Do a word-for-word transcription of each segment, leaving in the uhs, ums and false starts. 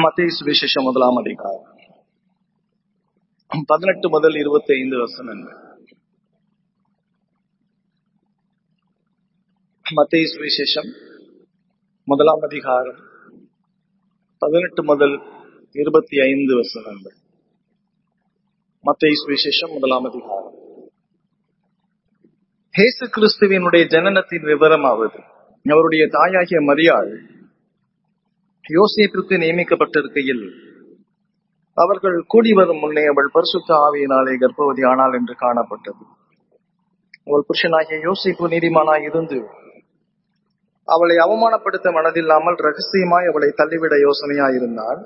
மத்தேயு சுவிசேஷம் முதலாம் அதிகாரம் பதினெட்டு முதல் இருபத்தி ஐந்து வசனங்கள். மத்தேயு சுவிசேஷம் முதலாம் அதிகாரம் பதினெட்டு முதல் இருபத்தி ஐந்து வசனங்கள். மத்தேயு சுவிசேஷம் முதலாம் அதிகாரம். இயேசு கிறிஸ்துவினுடைய ஜனனத்தின் விவரமாவது, அவருடைய தாயாகிய மரியாள் யோசேப்புக்கு நியமிக்கப்பட்டிருக்கையில் அவர்கள் கூடி வரும் முன்னே அவள் பரிசுத்த ஆவியினாலே கர்ப்பவதி ஆனாள் என்று காணப்பட்டது. அவள் புருஷனாகிய யோசேப்பு நீதிமானாய் இருந்து அவளை அவமானப்படுத்த மனதில்லாமல் ரகசியமாய் அவளை தள்ளிவிட யோசனையாயிருந்தாள்.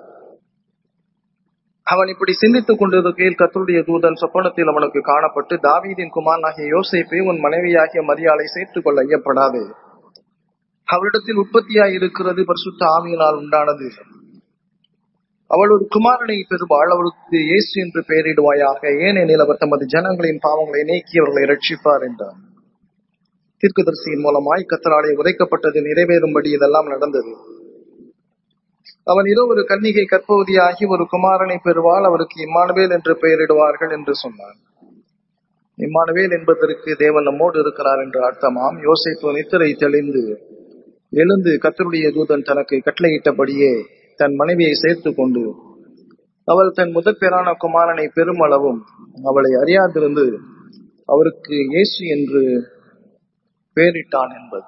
அவன் இப்படி சிந்தித்துக் கொண்டிருக்கையில் கர்த்தருடைய தூதன் சொப்பனத்தில் அவனுக்கு காணப்பட்டு, தாவீதின் குமாரனாகிய யோசேப்பே, உன் மனைவியாகிய மரியாளை சேர்த்துக் கொள்ள ஐயப்படாதே. அவளிடத்தில் உற்பத்தியாய் இருக்கிறது பரிசுத்த ஆவியினால் உண்டானது. அவள் ஒரு குமாரனை பெறுவாள், அவளுக்கு இயேசு என்று பெயரிடுவாயாக. ஏனெனில் அவர் தமது ஜனங்களின் பாவங்களை நீக்கி அவர்களை ரட்சிப்பார் என்றார். தீர்க்கதரிசியின் மூலமாய் கர்த்தராலே உரைக்கப்பட்டது நிறைவேறும்படி இதெல்லாம் நடந்தது. அவன் இதோ ஒரு கன்னிகை கர்ப்பவதியாகி ஒரு குமாரனை பெறுவாள், அவருக்கு இம்மானுவேல் என்று பெயரிடுவார்கள் என்று சொன்னான். இம்மானுவேல் என்பதற்கு தேவன் நம்மோடு இருக்கிறார் என்று அர்த்தமாம். யோசேப்பு நித்திரை தெளிந்து எழுந்து கர்த்தருடைய தூதன் தனக்கு கட்டளையிட்டபடியே தன் மனைவியை சேர்த்து கொண்டு அவள் தன் முதற் பேரான குமாரனை பெருமளவும் அவளை அறியாதிருந்து அவருக்கு இயேசு என்று பெயரிட்டான் என்பது.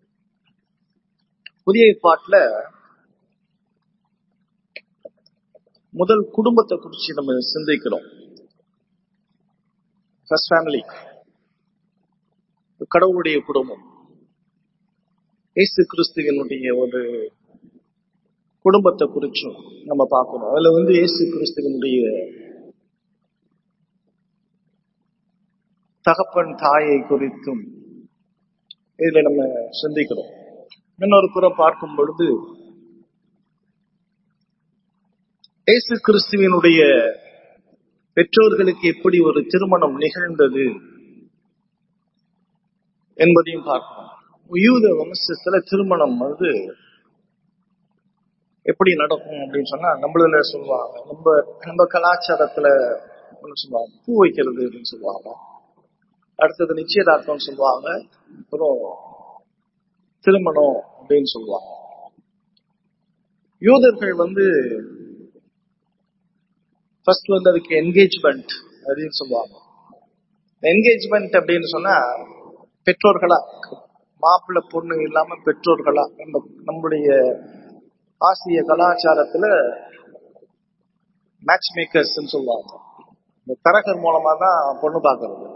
புதிய ஏற்பாட்டுல முதல் குடும்பத்தை குறிச்சு நம்ம சிந்திக்கிறோம். ஃபர்ஸ்ட் ஃபேமிலி, கடவுளுடைய குடும்பம். இயேசு கிறிஸ்துவினுடைய ஒரு குடும்பத்தை குறிச்சும் நம்ம பார்க்கணும். அதுல வந்து இயேசு கிறிஸ்துவினுடைய தகப்பன் தாயை குறித்தும் இதுல நம்ம சிந்திக்கிறோம். இன்னொரு புறம் பார்க்கும் பொழுது இயேசு கிறிஸ்துவினுடைய பெற்றோர்களுக்கு எப்படி ஒரு திருமணம் நிகழ்ந்தது என்பதையும் பார்க்கணும். யூத வம்சத்துல திருமணம் வந்து எப்படி நடக்கும் அப்படின்னு சொன்னா, நம்மள சொல்லுவாங்க, நம்ம நம்ம கலாச்சாரத்துல சொல்லுவாங்க பூ வைக்கிறது அப்படின்னு சொல்லுவாங்க, அடுத்தது நிச்சயதார்த்தம் சொல்லுவாங்க, அப்புறம் திருமணம் அப்படின்னு சொல்லுவாங்க. யூதர்கள் வந்து ஃபர்ஸ்ட் வந்து அதுக்கு என்கேஜ்மெண்ட் அப்படின்னு சொல்லுவாங்க. என்கேஜ்மெண்ட் அப்படின்னு சொன்னா பெற்றோர்களா, மாப்பிள்ளை பொண்ணு இல்லாம பெற்றோர்களா, நம்ம நம்முடைய ஆசிய கலாச்சாரத்துல மேட்ச் மேக்கர்ஸ் சொல்லுவாங்க. இந்த தரகர் மூலமா தான் பொண்ணு பார்க்கறது.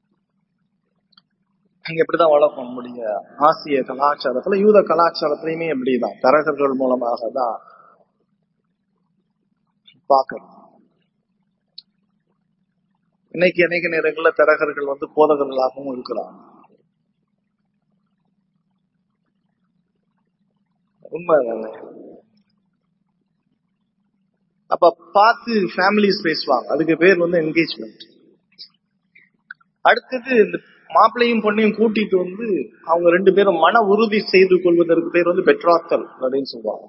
அங்க எப்படிதான் வளர்க்கும் நம்முடைய ஆசிய கலாச்சாரத்துல, யூத கலாச்சாரத்திலையுமே எப்படிதான் தரகர்கள் மூலமாக தான் பார்க்கறது. இன்னைக்கு அநேக நேரங்கள்ல தரகர்கள் வந்து போதகர்களாகவும் இருக்கிறாங்க. உண்மை. அப்ப பார்த்து ஃபேமிலிஸ் பேசுவாங்க, அதுக்கு பேர் வந்து என்கேஜ்மெண்ட். அடுத்தது இந்த மாப்பிள்ளையும் பொண்ணையும் கூட்டிட்டு வந்து அவங்க ரெண்டு பேரும் மன உறுதி செய்து கொள்வதற்கு பேர் வந்து பெட்ராத்தல் அப்படின்னு சொல்லுவாங்க.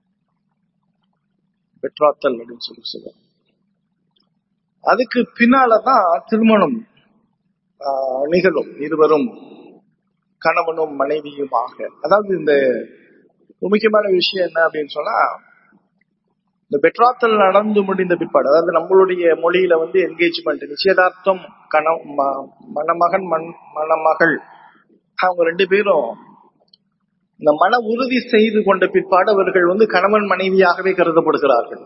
பெட்ராத்தல் அப்படின்னு சொல்லி சொல்லுவாங்க. அதுக்கு பின்னாலதான் திருமணம் நிகழும், இருவரும் கணவனும் மனைவியுமாக. அதாவது இந்த முக்கியமான விஷயம் என்ன அப்படின்னு சொன்னா, இந்த பெட்ராத்தல் நடந்து முடிந்த பிற்பாடு, அதாவது நம்மளுடைய மொழியில வந்து என்கேஜ்மெண்ட், நிச்சயதார்த்தம், கண மணமகன் மண் மணமகள் அவங்க ரெண்டு பேரும் இந்த மன உறுதி செய்து கொண்ட பிற்பாடு அவர்கள் வந்து கணவன் மனைவியாகவே கருதப்படுகிறார்கள்.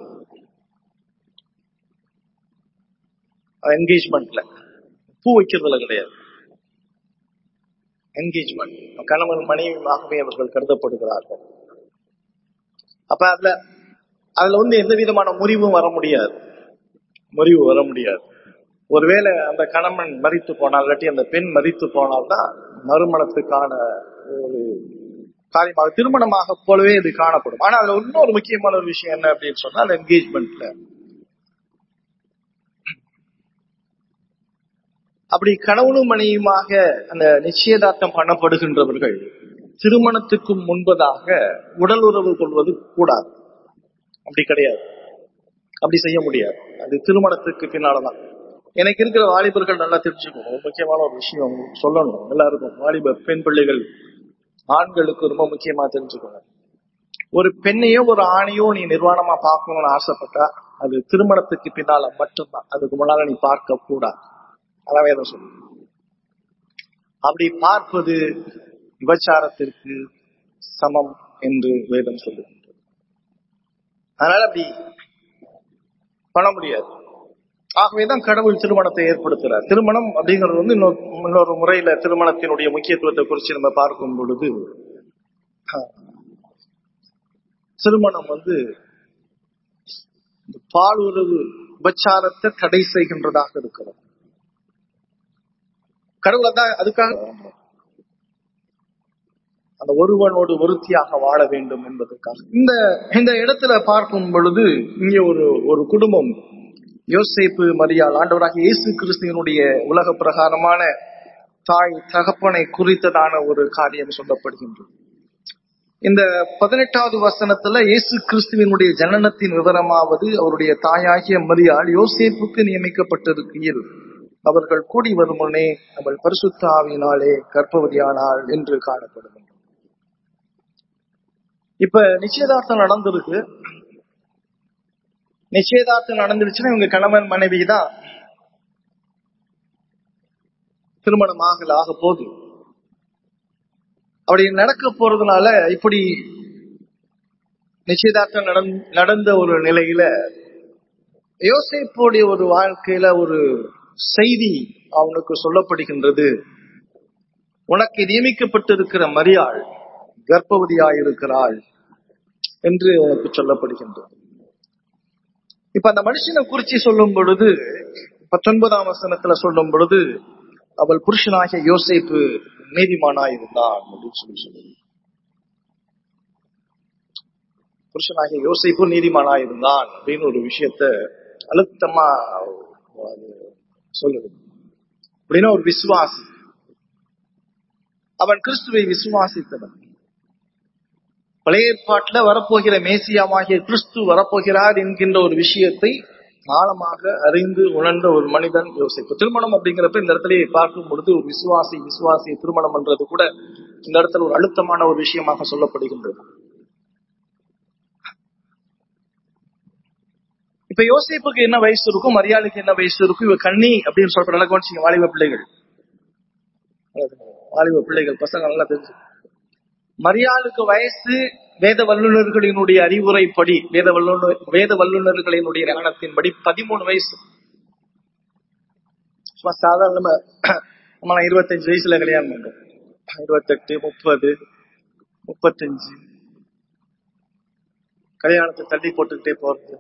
என்கேஜ்மெண்ட்ல பூ வைக்கிறதுல கிடையாது. என்கேஜ்மெண்ட் கணவன் மனைவியாகவே அவர்கள் கருதப்படுகிறார்கள். அப்ப அதுல அதுல வந்து எந்த விதமான முறிவும் வர முடியாது, முறிவு வர முடியாது. ஒருவேளை அந்த கணவன் மரித்து போனால், இல்லாட்டி அந்த பெண் மரித்து போனால்தான் மறுமணத்துக்கான ஒரு காரியமாக, திருமணமாக போலவே இது காணப்படும். ஆனா அதுல இன்னொரு முக்கியமான ஒரு விஷயம் என்ன அப்படின்னு சொன்னா, அந்த என்கேஜ்மெண்ட்ல அப்படி கணவனும் மனைவியுமாக அந்த நிச்சயதார்த்தம் பண்ணப்படுகின்றவர்கள் திருமணத்துக்கு முன்பதாக உடல் உறவு கொள்வது கூடாது. அப்படி கிடையாது, அப்படி செய்ய முடியாது. அது திருமணத்துக்கு பின்னாலதான். எனக்கு இருக்கிற வாலிபர்கள் நல்லா தெரிஞ்சுக்கணும், முக்கியமான ஒரு விஷயம் சொல்லணும் எல்லாருக்கும். வாலிப பெண் பிள்ளைகள் ஆண்களுக்கு ரொம்ப முக்கியமா தெரிஞ்சுக்கணும். ஒரு பெண்ணையோ ஒரு ஆணையோ நீ நிர்வாணமா பார்க்கணும்னு ஆசைப்பட்டா அது திருமணத்துக்கு பின்னால மட்டும்தான், அதுக்கு முன்னால நீ பார்க்க கூடாது. அதான் வேதம் சொல்லு. அப்படி பார்ப்பது விபச்சாரத்திற்கு சமம் என்று வேதம் சொல்லுகின்றது. அதனால அப்படி பண்ண முடியாது. ஆகவேதான் கடவுள் திருமணத்தை ஏற்படுத்துறார். திருமணம் அப்படிங்கிறது வந்து இன்னொரு முறையில திருமணத்தினுடைய முக்கியத்துவத்தை குறித்து நம்ம பார்க்கும் பொழுது, திருமணம் வந்து பாலுறவு விபச்சாரத்தை தடை செய்கின்றதாக இருக்கிறது. கடவுள் தான் அதுக்காக அந்த ஒருவனோடு ஒருத்தியாக வாழ வேண்டும் என்பதற்காக. இந்த இந்த இடத்துல பார்க்கும் பொழுது இங்கே ஒரு ஒரு குடும்பம், யோசேப்பு மரியாள், ஆண்டவராக இயேசு கிறிஸ்துவினுடைய உலக பிரகாரமான தாய் தகப்பனை குறித்ததான ஒரு காரியம் சொல்லப்படுகின்றது. இந்த பதினெட்டாவது வசனத்துல இயேசு கிறிஸ்துவினுடைய ஜனனத்தின் விவரமாவது, அவருடைய தாயாகிய மரியாள் யோசேப்புக்கு நியமிக்கப்பட்டிருக்கையில் அவர்கள் கூடி வரும் முன்னே அவள் பரிசுத்த ஆவியினாலே கர்ப்பவதியானாள் என்று காணப்படுகின்றன. இப்ப நிச்சயதார்த்தம் நடந்திருக்கு. நிச்சயதார்த்தம் நடந்துருச்சுன்னா இவங்க கணவன் மனைவி தான் திருமணம் ஆகல ஆக போகுது. அப்படி நடக்க போறதுனால இப்படி நிச்சயதார்த்தம் நடந்த ஒரு நிலையில யோசேப்புடைய ஒரு வாழ்க்கையில ஒரு செய்தி அவனுக்கு சொல்லப்படுகின்றது. உனக்கு நியமிக்கப்பட்டிருக்கிற மரியாள் கர்ப்பவதியாயிருக்கிறாள் என்று உனக்கு சொல்லப்படுகின்றது. இப்ப அந்த மனுஷனை குறிச்சி சொல்லும் பொழுது பத்தொன்பதாம் வசனத்துல சொல்லும் பொழுது, அவள் புருஷனாகிய யோசேப்பு நீதிமானாயிருந்தான் அப்படின்னு சொல்லி சொல்லுது. புருஷனாகிய யோசேப்பு நீதிமானாயிருந்தான் அப்படின்னு ஒரு விஷயத்த அழுத்தமா சொல்லுது. அப்படின்னா ஒரு விசுவாசி, அவன் கிறிஸ்துவை விசுவாசித்தவன். பழைய ஏற்பாட்டுல வரப்போகிற மேசியாவாகிய கிறிஸ்து வரப்போகிறார் என்கின்ற ஒரு விஷயத்தை ஆழமாக அறிந்து உணர்ந்த ஒரு மனிதன் யோசிப்பு. திருமணம் அப்படிங்கிறப்ப இந்த இடத்துல பார்க்கும் பொழுது ஒரு விசுவாசி விசுவாசி திருமணம் பண்றது கூட இந்த இடத்துல ஒரு அழுத்தமான ஒரு விஷயமாக சொல்லப்படுகின்றது. இப்ப யோசேப்புக்கு என்ன வயசு இருக்கும், மரியாளுக்கு என்ன வயசு இருக்கும், இவ கண்ணி அப்படின்னு சொல்ற நல்லா கவனிச்சிங்க. வாலிப பிள்ளைகள் வாலிப பிள்ளைகள் பசங்க நல்லா தெரிஞ்சு. மரியாளுக்கு வயசு வேத வல்லுநர்களினுடைய அறிவுரைப்படி, வேத வல்லுநர் வேத வல்லுநர்களினுடைய ஞானத்தின்படி பதிமூணு வயசு. சும்மா சாதாரண நம்ம இருபத்தஞ்சு வயசுல கல்யாணம் பண்றோம், இருபத்தெட்டு முப்பது முப்பத்தஞ்சு கல்யாணத்தை தள்ளி போட்டுக்கிட்டே போறது.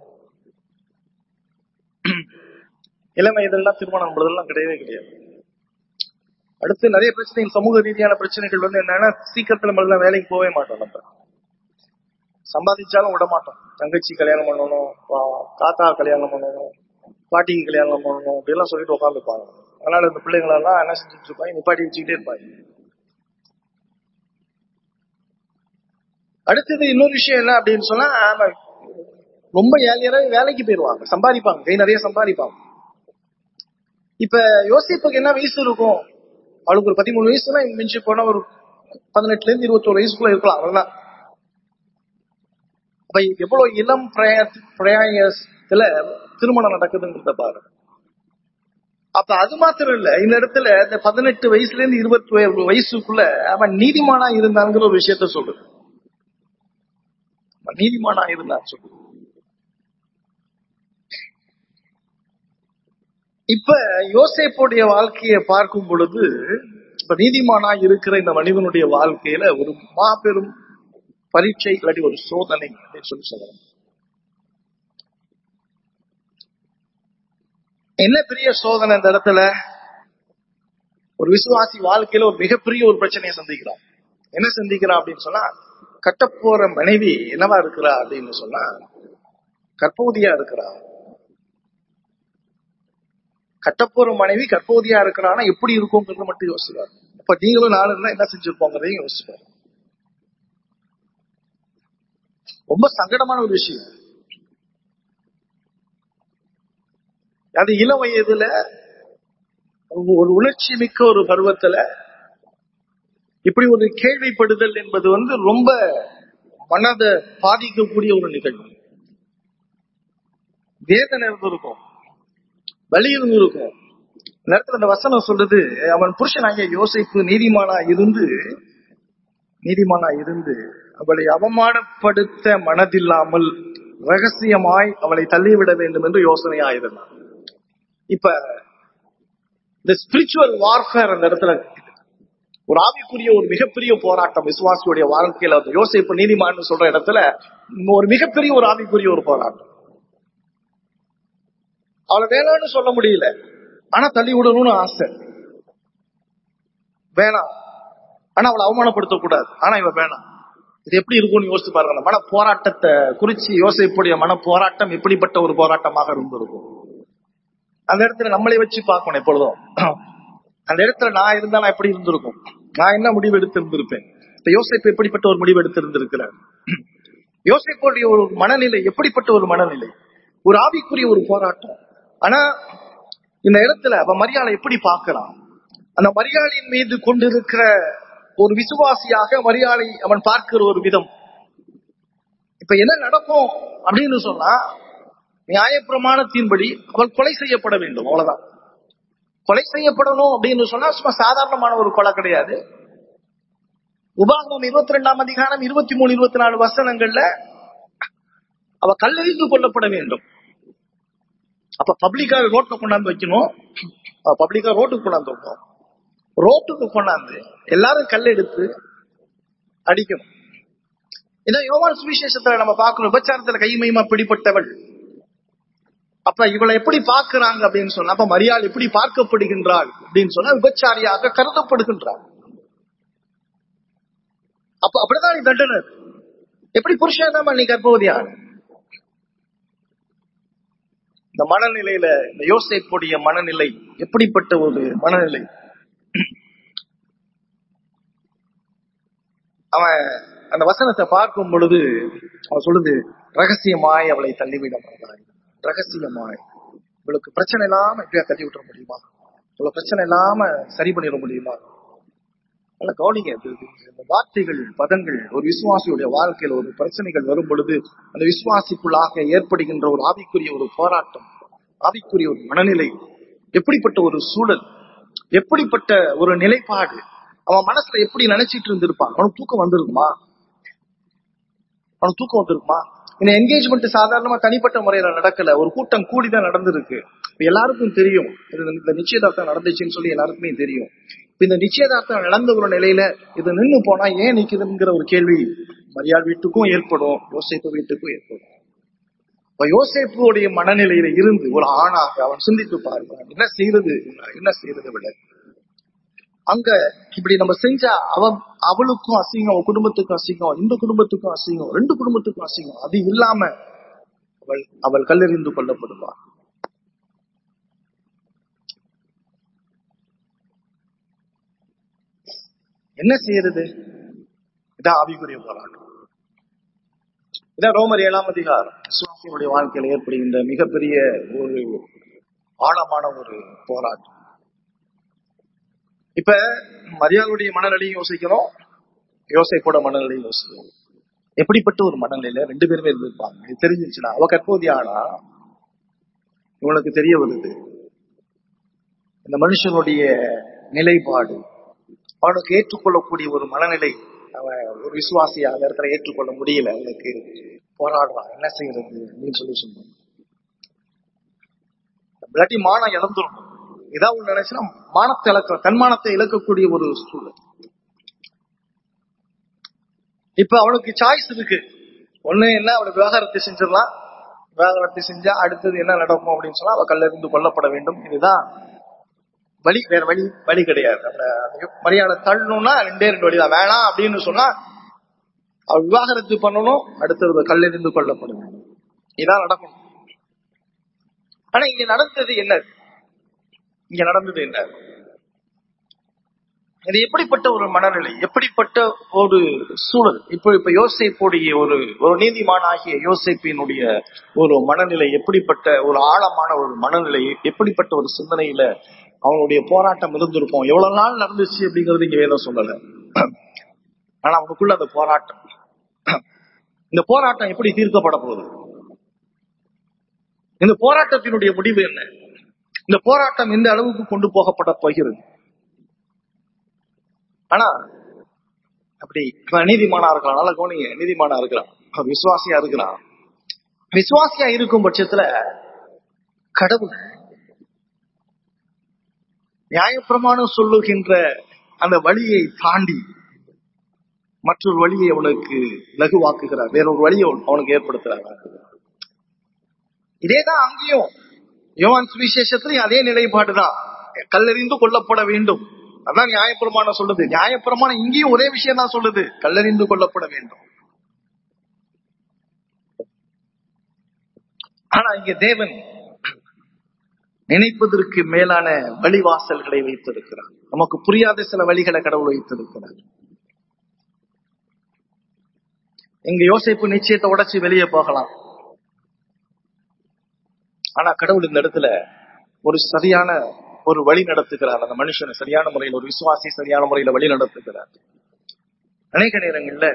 இளமை இதெல்லாம் திருமணம் பண்றதெல்லாம் கிடையவே கிடையாது. அடுத்து நிறைய பிரச்சனைகள், சமூக ரீதியான பிரச்சனைகள் வந்து என்னன்னா, சீக்கிரத்துல நம்ம வேலைக்கு போகவே மாட்டோம். நம்ம சம்பாதிச்சாலும் விட மாட்டோம். தங்கச்சி கல்யாணம் பண்ணணும், தாத்தா கல்யாணம் பண்ணணும், பாட்டிக்கு கல்யாணம் பண்ணணும் அப்படிலாம் சொல்லிட்டு உட்காந்துருப்பாங்க. அதனால இந்த பிள்ளைங்களெல்லாம் என்ன செஞ்சுட்டு இருப்பாங்க, நிப்பாட்டி வச்சுக்கிட்டே இருப்பாங்க. அடுத்தது இன்னொரு விஷயம் என்ன அப்படின்னு சொன்னா, ரொம்ப ஏழையராக வேலைக்கு போயிருவாங்க, சம்பாதிப்பாங்க, கை நிறைய சம்பாதிப்பாங்க. இப்ப யோசிப்புக்கு என்ன வயசு இருக்கும், அவளுக்கு ஒரு பதிமூணு வயசுனா மிஞ்சி போனா ஒரு பதினெட்டுல இருந்து இருபத்தோரு வயசுக்குள்ள இருக்கலாம், அவ்வளவுதான். அப்ப எவ்வளவு இளம் பிரயாயத்துல திருமணம் நடக்குதுங்கிறத பாரு. அப்ப அது மாத்திரம் இல்ல, இந்த இடத்துல இந்த பதினெட்டு வயசுல இருந்து இருபத்தி வயசுக்குள்ள அவன் நீதிமானா இருந்தாங்கிற ஒரு விஷயத்த சொல்லுது. நீதிமானா இருந்தான்னு சொல்லுது. இப்ப யோசேப்புடைய வாழ்க்கையை பார்க்கும் பொழுது, இப்ப நீதிமானா இருக்கிற இந்த மனிதனுடைய வாழ்க்கையில ஒரு மாபெரும் பரீட்சை இல்லாட்டி ஒரு சோதனை அப்படின்னு சொல்லி சொல்லலாம். என்ன பெரிய சோதனை இந்த இடத்துல, ஒரு விசுவாசி வாழ்க்கையில ஒரு மிகப்பெரிய ஒரு பிரச்சனையை சந்திக்கிறான். என்ன சந்திக்கிறான் அப்படின்னு சொன்னா, கட்டப்போற மனைவி என்னவா இருக்கிறா அப்படின்னு சொன்னா கர்ப்பவதியா இருக்கிறா. கட்டப்போற மனைவி கர்ப்பவதியா இருக்கிறான்னா எப்படி இருக்கும்ங்கிறது மட்டும் யோசிப்பாரு. இப்ப நீங்களும் நானும் இருந்தா என்ன செஞ்சிருப்போங்கிறதையும் யோசிப்பாரு. ரொம்ப சங்கடமான ஒரு விஷயம். அது இள வயதுல ஒரு உணர்ச்சி மிக்க ஒரு பருவத்துல இப்படி ஒரு கேள்விப்படுதல் என்பது வந்து ரொம்ப மனதை பாதிக்கக்கூடிய ஒரு நிகழ்வு. வேதனை இருந்திருக்கும், வலி இருந்திருக்கும். நேரத்தில் அந்த வசனம் சொல்றது, அவன் புருஷனாகிய யோசேப்பு நீதிமானா இருந்து நீதிமானா இருந்து அவளை அவமானப்படுத்த மனதில்லாமல் ரகசியமாய் அவளை தள்ளிவிட வேண்டும் என்று யோசனையாயிருந்தான். இப்ப இந்த ஸ்பிரிச்சுவல் வார்ஃபேர் அந்த இடத்துல ஒரு ஆவிக்குரிய ஒரு மிகப்பெரிய போராட்டம் விசுவாசியுடைய வாழ்க்கையில யோசேப்பு நீதிமான்னு சொல்ற இடத்துல ஒரு மிகப்பெரிய ஒரு ஆவிக்குரிய ஒரு போராட்டம். அவளை வேணான்னு சொல்ல முடியல, ஆனா தள்ளி விடணும்னு ஆசை. வேணாம், ஆனா அவளை அவமானப்படுத்தக்கூடாது, ஆனா இவ வேணாம். இது எப்படி இருக்கும்னு யோசிச்சு பாருங்க. அந்த மன போராட்டத்தை குறிச்சு யோசிப்புடைய மன போராட்டம் எப்படிப்பட்ட ஒரு போராட்டமாக இருந்திருக்கும். அந்த இடத்துல நம்மளை வச்சு பார்க்கணும் எப்பொழுதும். அந்த இடத்துல நான் இருந்தா நான் எப்படி இருந்திருக்கும், நான் என்ன முடிவு எடுத்து இருந்திருப்பேன். இப்ப யோசேப்பு எப்படிப்பட்ட ஒரு முடிவு எடுத்து இருந்திருக்கிறார். யோசேப்புடைய ஒரு மனநிலை எப்படிப்பட்ட ஒரு மனநிலை, ஒரு ஆவிக்குரிய ஒரு போராட்டம். ஆனா இந்த இடத்துல அவன் மரியாதை எப்படி பார்க்கிறான், அந்த மரியாதையின் மீது கொண்டிருக்கிற ஒரு விசுவாசியாக மரியாதை அவன் பார்க்கிற ஒரு விதம். இப்ப என்ன நடக்கும் அப்படின்னு சொன்னா, நியாயப்பிரமாணத்தின்படி அவள் கொலை செய்யப்பட வேண்டும், அவ்வளவுதான். கொலை செய்யப்படணும் அப்படின்னு சொன்னா சும்மா சாதாரணமான ஒரு கொலை கிடையாது. உபாகமம் இருபத்தி ரெண்டாம் அதிகாரம் இருபத்தி மூணு இருபத்தி நாலு வசனங்கள்ல அவ கல்லெறிந்து கொல்லப்பட வேண்டும். அப்ப பப்ளிக்கா ரோட்ல கொண்டாந்து வைக்கணும், பப்ளிக்கா ரோட்டுக்கு கொண்டாந்து வைக்கணும், ரோட்டுக்கு கொண்டாந்து எல்லாரும் கல் எடுத்து அடிக்கணும். இதான் யோவான் சுவிசேஷத்துல நம்ம பார்க்கணும். விபச்சாரத்துல கைமையுமா பிடிப்பட்டவள். அப்ப இவளை எப்படி பார்க்கிறாங்க அப்படின்னு சொன்னா, அப்ப மரியாள் எப்படி பார்க்கப்படுகின்றாள் அப்படின்னு சொன்னா விபச்சாரியாக கருதப்படுகின்றாள். அப்ப அப்படிதான் நீ தண்டனை. எப்படி புருஷன் தான் நீ கர்ப்பவதியான இந்த மனநிலையில இந்த யோசேப்புடைய மனநிலை எப்படிப்பட்ட ஒரு மனநிலை. அவன் அந்த வசனத்தை பார்க்கும் பொழுது அவன் சொல்லுது, ரகசியமாய் அவளை தள்ளிவிட மாட்டாய். ரகசியமாய் இவளுக்கு பிரச்சனை இல்லாம எப்படியா தள்ளி விட்டுற முடியுமா, இவ்வளவு பிரச்சனை இல்லாம சரி பண்ணிட முடியுமா. நல்ல கவனிங்க, இந்த வார்த்தைகள் பதங்கள் ஒரு விசுவாசியுடைய வாழ்க்கையில ஒரு பிரச்சனைகள் வரும் பொழுது அந்த விசுவாசிக்குள்ளாக ஏற்படுகின்ற ஒரு ஆவிக்குரிய ஒரு போராட்டம், ஆவிக்குரிய ஒரு மனநிலை, எப்படிப்பட்ட ஒரு சூழல், எப்படிப்பட்ட ஒரு நிலைப்பாடு, அவன் மனசுல எப்படி நினைச்சிட்டு இருந்திருப்பான். அவனுக்கு தூக்கம் வந்திருக்குமா, அவனுக்கு தூக்கம் வந்திருக்குமா. இந்த என்கேஜ்மெண்ட் சாதாரணமா தனிப்பட்ட முறையில நடக்கல, ஒரு கூட்டம் கூடிதான் நடந்திருக்கு. எல்லாருக்கும் தெரியும் இந்த நிச்சயதார்த்தம் நடந்துச்சுன்னு சொல்லி எல்லாருக்குமே தெரியும். இந்த நிச்சயதார்த்தம் நடந்த ஒரு நிலையில இது நின்று போனா ஏன் நிக்குதுங்கிற ஒரு கேள்வி மரியாள் வீட்டுக்கும் ஏற்படும், யோசேப்பு வீட்டுக்கும் ஏற்படும். இப்ப யோசேப்புடைய மனநிலையில இருந்து ஒரு ஆணாக அவன் சிந்தித்து பாருங்க, என்ன செய்யறது என்ன செய்யறது விட அங்க இப்படி நம்ம செஞ்சா அவன் அவளுக்கும் அசிங்கம், அவன் குடும்பத்துக்கும் அசிங்கம், இந்த குடும்பத்துக்கும் அசிங்கம், ரெண்டு குடும்பத்துக்கும் அசிங்கம். அது இல்லாம அவள் அவள் கல்லெறிந்து கொல்லப்படுவாள். என்ன செய்யறது? இதான் ஆவிக்குரிய போராட்டம். இதான் ரோமர் ஏழாம் அதிகாரம் விசுவாசியுடைய வாழ்க்கையில ஏற்படுகின்ற மிகப்பெரிய ஒரு ஆழமான ஒரு போராட்டம். இப்ப மரியாளுடைய மனநிலையும் யோசிக்கணும், யோசேப்போட மனநிலையும் யோசிக்கணும். எப்படிப்பட்ட ஒரு மனநிலையில ரெண்டு பேருமே இருந்திருப்பாங்க. இது தெரிஞ்சிச்சுன்னா அவ கற்போதி ஆனா இவனுக்கு தெரிய வருது இந்த மனுஷனுடைய நிலைப்பாடு, அவனுக்கு ஏற்றுக்கொள்ளக்கூடிய ஒரு மனநிலை. அவன் ஒரு விசுவாசியா அந்த இடத்துல ஏற்றுக்கொள்ள முடியல, அவனுக்கு போராடுறான், என்ன செய்யறது அப்படின்னு சொல்லி சொன்னான். இல்லாட்டி மானம் இழந்துடும். ஏதாவது நினைச்சுன்னா மானத்தை இழக்க, தன்மானத்தை இழக்கக்கூடிய ஒரு சூழல். இப்ப அவனுக்கு சாய்ஸ் இருக்கு. ஒண்ணு என்ன, அவனுக்கு விவாகரத்தை செஞ்சிடலாம், விவாகரத்தை செஞ்சா அடுத்தது என்ன நடக்கும் அப்படின்னு சொன்னா அவ கல்லெறிந்து கொல்லப்பட வேண்டும். இதுதான் வழி, வேற வழி வழி கிடையாது. அந்த மரியாதை தள்ளணும்னா ரெண்டே ரெண்டு வழிதான். வேணாம் அப்படின்னு சொன்னா அவள் விவாகரத்து பண்ணணும், அடுத்தது கல்லெறிந்து கொல்லப்பட வேண்டும். இதான் நடக்கணும். ஆனா இங்க நடந்தது என்ன, இங்க நடந்தது என்ன, இது எப்படிப்பட்ட ஒரு மனநிலை, எப்படிப்பட்ட ஒரு சூழல்? இப்போ இப்ப யோசேப்புடைய ஒரு ஒரு நீதிமானாகிய யோசேப்பினுடைய ஒரு மனநிலை எப்படிப்பட்ட ஒரு ஆழமான ஒரு மனநிலை, எப்படிப்பட்ட ஒரு சிந்தனையில அவனுடைய போராட்டம் இருந்திருக்கும்? எவ்வளவு நாள் நடந்துச்சு அப்படிங்கிறது இங்க வேதம் சொல்லல. ஆனா அவனுக்குள்ள அந்த போராட்டம், இந்த போராட்டம் எப்படி தீர்க்கப்பட போகுது? இந்த போராட்டத்தினுடைய முடிவு என்ன? இந்த போராட்டம் எந்த அளவுக்கு கொண்டு போகப்பட போகிறது? ஆனா அப்படி நீதிமானா இருக்கலாம், நல்ல கவனிங்க, நீதிமானா இருக்கலாம், விசுவாசியா இருக்கலாம். விசுவாசியா இருக்கும் பட்சத்துல கடவுள் நியாயப்பிரமாணம் சொல்லுகின்ற அந்த வழியை தாண்டி மற்றொரு வழியை அவனுக்கு லகுவாக்குகிறார், வேறொரு வழியை அவனுக்கு ஏற்படுத்துறாங்க. இதேதான் அங்கேயும் யோவான் சுவிசேஷத்திலையும் அதே நிலைப்பாடுதான், கல்லெறிந்து கொல்லப்பட வேண்டும். அதான் நியாயப்பிரமாணம் சொல்லுது. நியாயப்பிரமாணம் இங்கேயும் ஒரே விஷயம் தான் சொல்லுது, கல்லெறிந்து கொல்லப்பட வேண்டும். ஆனா இங்க தேவன் நினைப்பதற்கு மேலான வழிவாசல்களை வைத்திருக்கிறார். நமக்கு புரியாத சில வழிகளை கடவுள் வைத்திருக்கிறார். இங்க யோசேப்பு நிச்சயத்தை உடைச்சு வெளியே போகலாம். ஆனா கடவுள் இந்த இடத்துல ஒரு சரியான ஒரு வழி நடத்துகிறார். அந்த மனுஷனை சரியான முறையில், ஒரு விசுவாசி சரியான முறையில வழி நடத்துகிறார். அநேக நேரங்கள்ல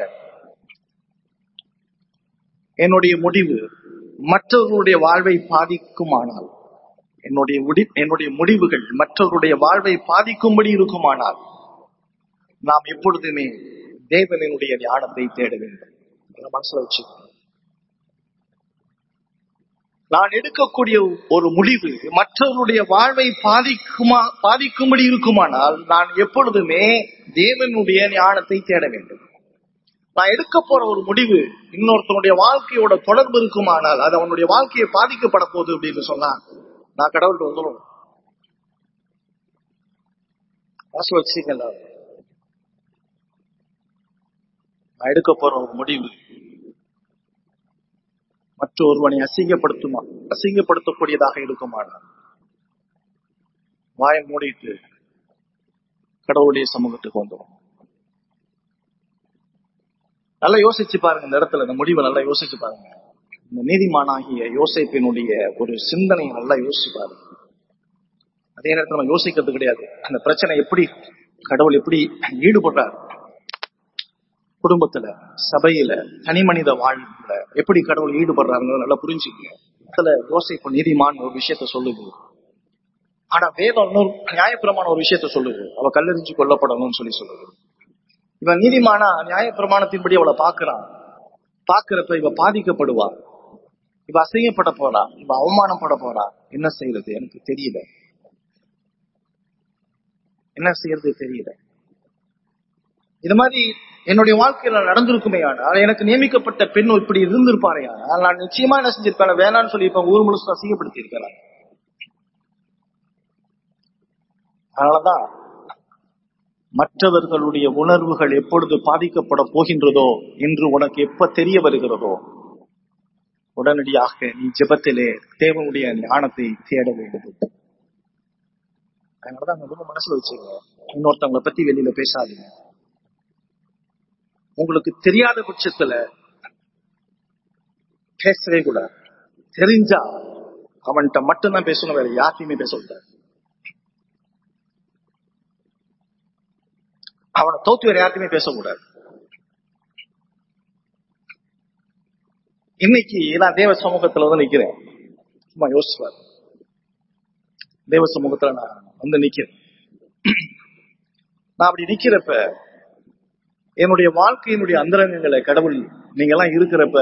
என்னுடைய முடிவு மற்றவர்களுடைய வாழ்வை பாதிக்குமானால், என்னுடைய முடி என்னுடைய முடிவுகள் மற்றவர்களுடைய வாழ்வை பாதிக்கும்படி இருக்குமானால், நாம் எப்பொழுதுமே தேவனுடைய ஞானத்தை தேட வேண்டும். மனசுல வச்சு, நான் எடுக்கக்கூடிய ஒரு முடிவு மற்றவருடைய வாழ்வை பாதிக்குமா பாதிக்கும்படி இருக்குமானால், நான் எப்பொழுதுமே தேவனுடைய ஞானத்தை தேட வேண்டும். நான் எடுக்க போற ஒரு முடிவு இன்னொருத்தனுடைய வாழ்க்கையோட தொடர்பு இருக்குமானால், அது அவனுடைய வாழ்க்கையை பாதிக்கப்பட போகுது அப்படின்னு சொன்னா, நான் கடவுள் வந்துடும். வச்சுக்கல, நான் எடுக்க போற ஒரு முடிவு மற்றொருவனை அசிங்கப்படுத்துமா அசிங்கப்படுத்தக்கூடியதாக இருக்குமானால், வாயை மூடிட்டு கடவுளுடைய சமூகத்துக்கு வந்துடும். நல்லா யோசிச்சு பாருங்க. இந்த இடத்துல இந்த முடிவை நல்லா யோசிச்சு பாருங்க. இந்த நீதிமானாகிய யோசேப்பினுடைய ஒரு சிந்தனையை நல்லா யோசிச்சு பாருங்க. அதே நேரத்தில் நம்ம யோசிக்கிறது கிடையாது, அந்த பிரச்சனை எப்படி கடவுள் எப்படி ஈடுபடுறார், குடும்பத்துல, சபையில, தனி மனித வாழ்வுல எப்படி கடவுள் ஈடுபடுறாங்க நல்லா புரிஞ்சுக்கங்க. அதுல யோசேப்பு நீதிமான் ஒரு விஷயத்த சொல்லுது, ஆனா வேதம் இன்னொரு நியாயப்பிரமாணம் ஒரு விஷயத்த சொல்லுது, அவ கல்லெறிஞ்சு கொல்லப்படணும்னு சொல்லி சொல்லுது. இவன் நீதிமானா நியாயப்பிரமாணத்தின்படி அவளை பாக்குறான். பாக்குறப்ப இவ பாதிக்கப்படுவா, இவ அசிங்கப்பட போறா, இவ அவமானப்பட போறா. என்ன செய்யறது எனக்கு தெரியல, என்ன செய்யறது தெரியல. இது மாதிரி என்னுடைய வாழ்க்கையில நடந்திருக்குமே, ஆனால் எனக்கு நியமிக்கப்பட்ட பெண் இப்படி இருந்திருப்பாரே, ஆனால் நான் நிச்சயமா என்ன செஞ்சிருப்பேன், வேணான்னு சொல்லியிருப்பேன், ஊர் முழுசும் அசிங்கப்படுத்தி இருக்கிறேன். அதனாலதான் மற்றவர்களுடைய உணர்வுகள் எப்பொழுது பாதிக்கப்பட போகின்றதோ என்று உனக்கு எப்ப தெரிய வருகிறதோ, உடனடியாக நீ ஜெபத்திலே தேவனுடைய ஞானத்தை தேட வேண்டும். அதனாலதான் ரொம்ப மனசுல வச்சுங்க, இன்னொருத்தவங்களை பத்தி வெளியில பேசாதீங்க. உங்களுக்கு தெரியாத பட்சத்துல பேசவே கூடாது. தெரிஞ்சா அவன்கிட்ட மட்டும்தான் பேசணும், வேற யார்த்தையுமே பேசக்கூடாது. அவனை தோத்து வேற யார்த்தையுமே பேசக்கூடாது. இன்னைக்கு நான் தேவ சமூகத்துல வந்து நிக்கிறேன், சும்மா யோசிச்சுவார், தேவ சமூகத்துல நான் வந்து நிக்கிறேன். நான் அப்படி நிக்கிறப்ப என்னுடைய வாழ்க்கையினுடைய அந்தரங்கங்களை கடவுள் நீங்க எல்லாம் இருக்கிறப்ப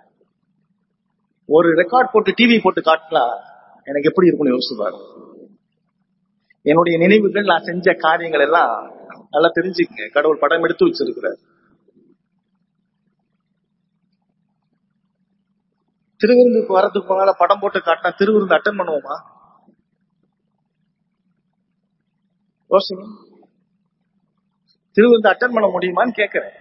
ஒரு ரெக்கார்ட் போட்டு டிவி போட்டு காட்டினா எனக்கு எப்படி இருக்கும்னு யோசிச்சுப்பாரு. என்னுடைய நினைவுகள், நான் செஞ்ச காரியங்கள் எல்லாம் நல்லா தெரிஞ்சுக்கங்க, கடவுள் படம் எடுத்து வச்சிருக்கிறார். திருவிருந்துக்கு வரதுக்கு முன்னால படம் போட்டு காட்டினா திருவிருந்து அட்டன் பண்ணுவோமா? யோசிங்க, திருவிருந்து அட்டன் பண்ண முடியுமான்னு கேட்கிறேன்.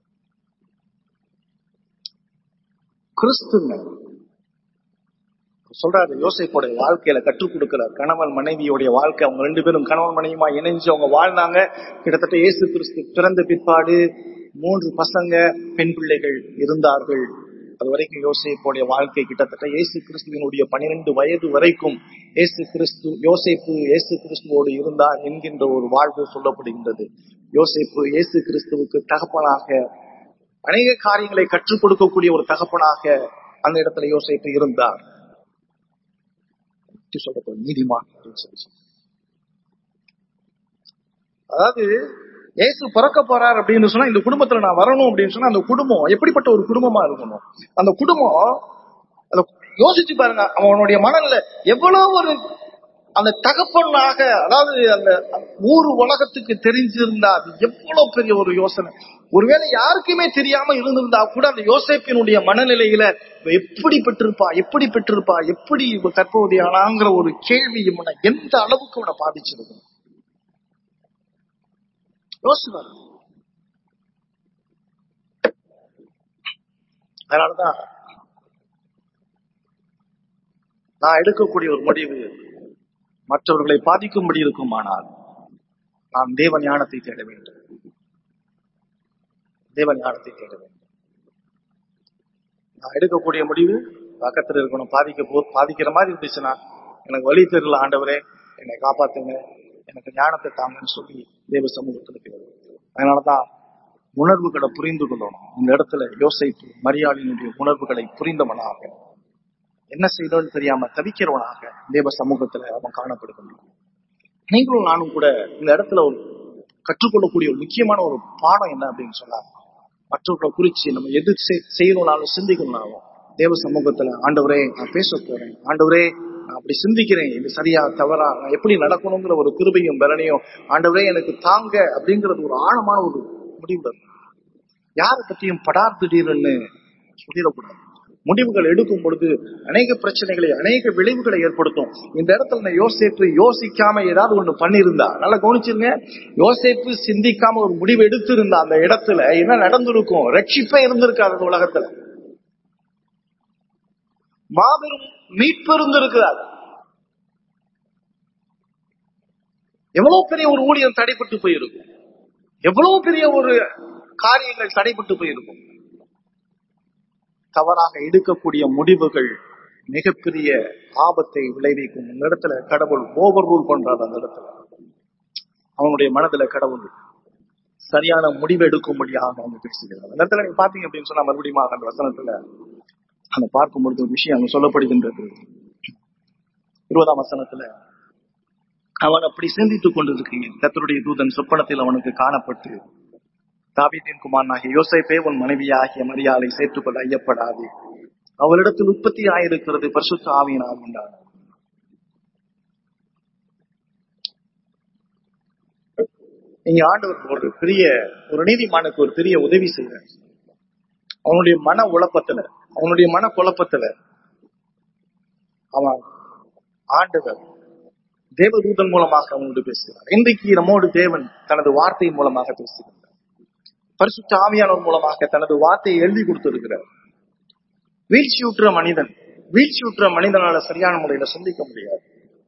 கிறிஸ்துங்க சொல்றாரு யோசேப்போட வாழ்க்கையில கற்றுக் கொடுக்கிறார். கணவன் மனைவியோடைய வாழ்க்கை, அவங்க ரெண்டு பேரும் கணவன் மனைவியுமா இணைஞ்சு அவங்க வாழ்ந்தாங்க. கிட்டத்தட்ட இயேசு கிறிஸ்து பிறந்த பிற்பாடு மூன்று பசங்க பெண் பிள்ளைகள் இருந்தார்கள். அது வரைக்கும் யோசேப்புடைய வாழ்க்கை கிட்டத்தட்ட இயேசு கிறிஸ்துவனுடைய பனிரெண்டு வயது வரைக்கும் இயேசு கிறிஸ்து யோசேப்பு இயேசு கிறிஸ்துவோடு இருந்தார் என்கின்ற ஒரு வாழ்வு சொல்லப்படுகின்றது. யோசேப்பு இயேசு கிறிஸ்துவுக்கு தகப்பனாக அநேக காரியங்களை கற்றுக் கொடுக்கக்கூடிய ஒரு தகப்பனாக அந்த இடத்துல யோசேப்பு இருந்தார். சொல்லப்படும் நீதிமான் அப்படின்னு சொல்லி, அதாவது இயேசு பிறக்க போறார் அப்படின்னு சொன்னா இந்த குடும்பத்துல நான் வரணும் அப்படின்னு சொன்னா அந்த குடும்பம் எப்படிப்பட்ட ஒரு குடும்பமா இருக்கணும். அந்த குடும்பம் அந்த யோசிச்சு பாருங்க, அவனுடைய மனநில எவ்வளவு ஒரு அந்த தகப்பனாக, அதாவது அந்த ஊர் உலகத்துக்கு தெரிஞ்சிருந்தா அது எவ்வளவு பெரிய ஒரு யோசனை. ஒருவேளை யாருக்குமே தெரியாம இருந்திருந்தா கூட அந்த யோசேப்பினுடைய மனநிலையில எப்படி பெற்றிருப்பா எப்படி பெற்றிருப்பா எப்படி கற்பவதியானாங்கிற ஒரு கேள்வி இவனை எந்த அளவுக்கு அவனை பாதிச்சிருக்கும் யோசிப்பாரு. அதனாலதான் நான் எடுக்கக்கூடிய ஒரு முடிவு மற்றவர்களை பாதிக்கும்படி இருக்குமானால் நான் தேவ ஞானத்தை தேட வேண்டும். தேவ ஞானத்தை தேட வேண்டும். நான் எடுக்கக்கூடிய முடிவு பக்கத்துல இருக்கணும் பாதிக்க போ பாதிக்கிற மாதிரி இருந்துச்சுன்னா எனக்கு வழி தெரியல, ஆண்டவரே என்னை காப்பாத்துங்க, எனக்கு ஞானத்தை தாங்கன்னு சொல்லி தேவ சமூகத்துக்கு வரும். அதனாலதான் உணர்வுகளை புரிந்து கொள்ளணும். இந்த இடத்துல யோசேப்பு மரியாளினுடைய உணர்வுகளை புரிந்தவனாக, என்ன செய்யணும்னு தெரியாம தவிக்கிறவனாக தேவ சமூகத்துல அவன் காணப்படுகின்றான். நீங்களும் நானும் கூட இந்த இடத்துல ஒரு கற்றுக்கொள்ளக்கூடிய ஒரு முக்கியமான ஒரு பாடம் என்ன அப்படின்னு சொன்னா, மற்றவர்களை குறிச்சு நம்ம எது செய்யணும்னாலும் சிந்திக்கணும்னாலும் தேவ சமூகத்துல ஆண்டவரே நான் பேச போறேன், ஆண்டவரே நான் அப்படி சிந்திக்கிறேன், இது சரியா தவறா, நான் எப்படி நடக்கணுங்கிற ஒரு கிருபையும் பலனையும் ஆண்டவரே எனக்கு தாங்க அப்படிங்கிறது ஒரு ஆழமான ஒரு முடிவு. யாரை பற்றியும் படார் திடீர்னு சொல்லிடக்கூடாது. முடிவுகள் எடுக்கும் பொழுது அநேக பிரச்சனைகளை அநேக விளைவுகளை ஏற்படுத்தும். இந்த இடத்துல யோசேப்பு யோசிக்காம ஏதாவது ஒண்ணு பண்ணிருந்தா, நல்லா கவனிச்சிருங்க, யோசேப்பு சிந்திக்காம ஒரு முடிவு எடுத்து இருந்தா அந்த இடத்துல என்ன நடந்திருக்கும்? ரட்சிப்பே இருந்திருக்காது. அந்த உலகத்துல மாபெரும் மீட்பு இருந்திருக்கிறார். எவ்வளவு பெரிய ஒரு ஊழியம் தடைப்பட்டு போயிருக்கும், எவ்வளவு பெரிய ஒரு காரியங்கள் தடைப்பட்டு போயிருக்கும். தவறாக எடுக்கக்கூடிய முடிவுகள் மிகப்பெரிய ஆபத்தை விளைவிக்கும். இந்த இடத்துல கடவுள் ஓவர் ரூல் பண்றாரு. அந்த இடத்துல அவனுடைய மனதுல கடவுள் சரியான முடிவு எடுக்கும்படியாக அவங்க பேசுகிறார். அந்த இடத்துல நீங்க பாத்தீங்க அப்படின்னு சொன்னா மறுபடியும் அந்த வசனத்துல அந்த பார்க்கும்பொழுது ஒரு விஷயம் அங்க சொல்லப்படுகின்றது. இருபதாம் வசனத்துல அவன் அப்படி சிந்தித்துக் கொண்டிருக்கீங்க, கர்த்தருடைய தூதன் சொப்பனத்தில் அவனுக்கு காணப்பட்டு, தாவீதின் குமாரனாகிய யோசேப்பே உன் மனைவியாகிய மரியாளை சேர்த்துக்கொள்ள ஐயப்படாது, அவளிடத்தில் உற்பத்தி ஆயிருக்கிறது பரிசுத்த ஆவியினால் உண்டான. இங்க ஆண்டவர் ஒரு பெரிய ஒரு நீதிமானுக்கு ஒரு பெரிய உதவி செய்யறார். அவனுடைய மன உழப்பத்துல அவனுடைய மன குழப்பத்துல அவன் ஆண்டவர் தேவதூதன் மூலமாக அவனோடு பேசுகிறார். இன்றைக்கு நம்மோடு தேவன் தனது வார்த்தையின் மூலமாக பேசுகிறார். பரிசுத்த ஆவியானவர் மூலமாக தனது வார்த்தையை எழுதி கொடுத்திருக்கிறார். வீழ்ச்சியுற்ற மனிதன் வீழ்ச்சியுற்ற மனிதனால சரியான முறையில சிந்திக்க முடியாது.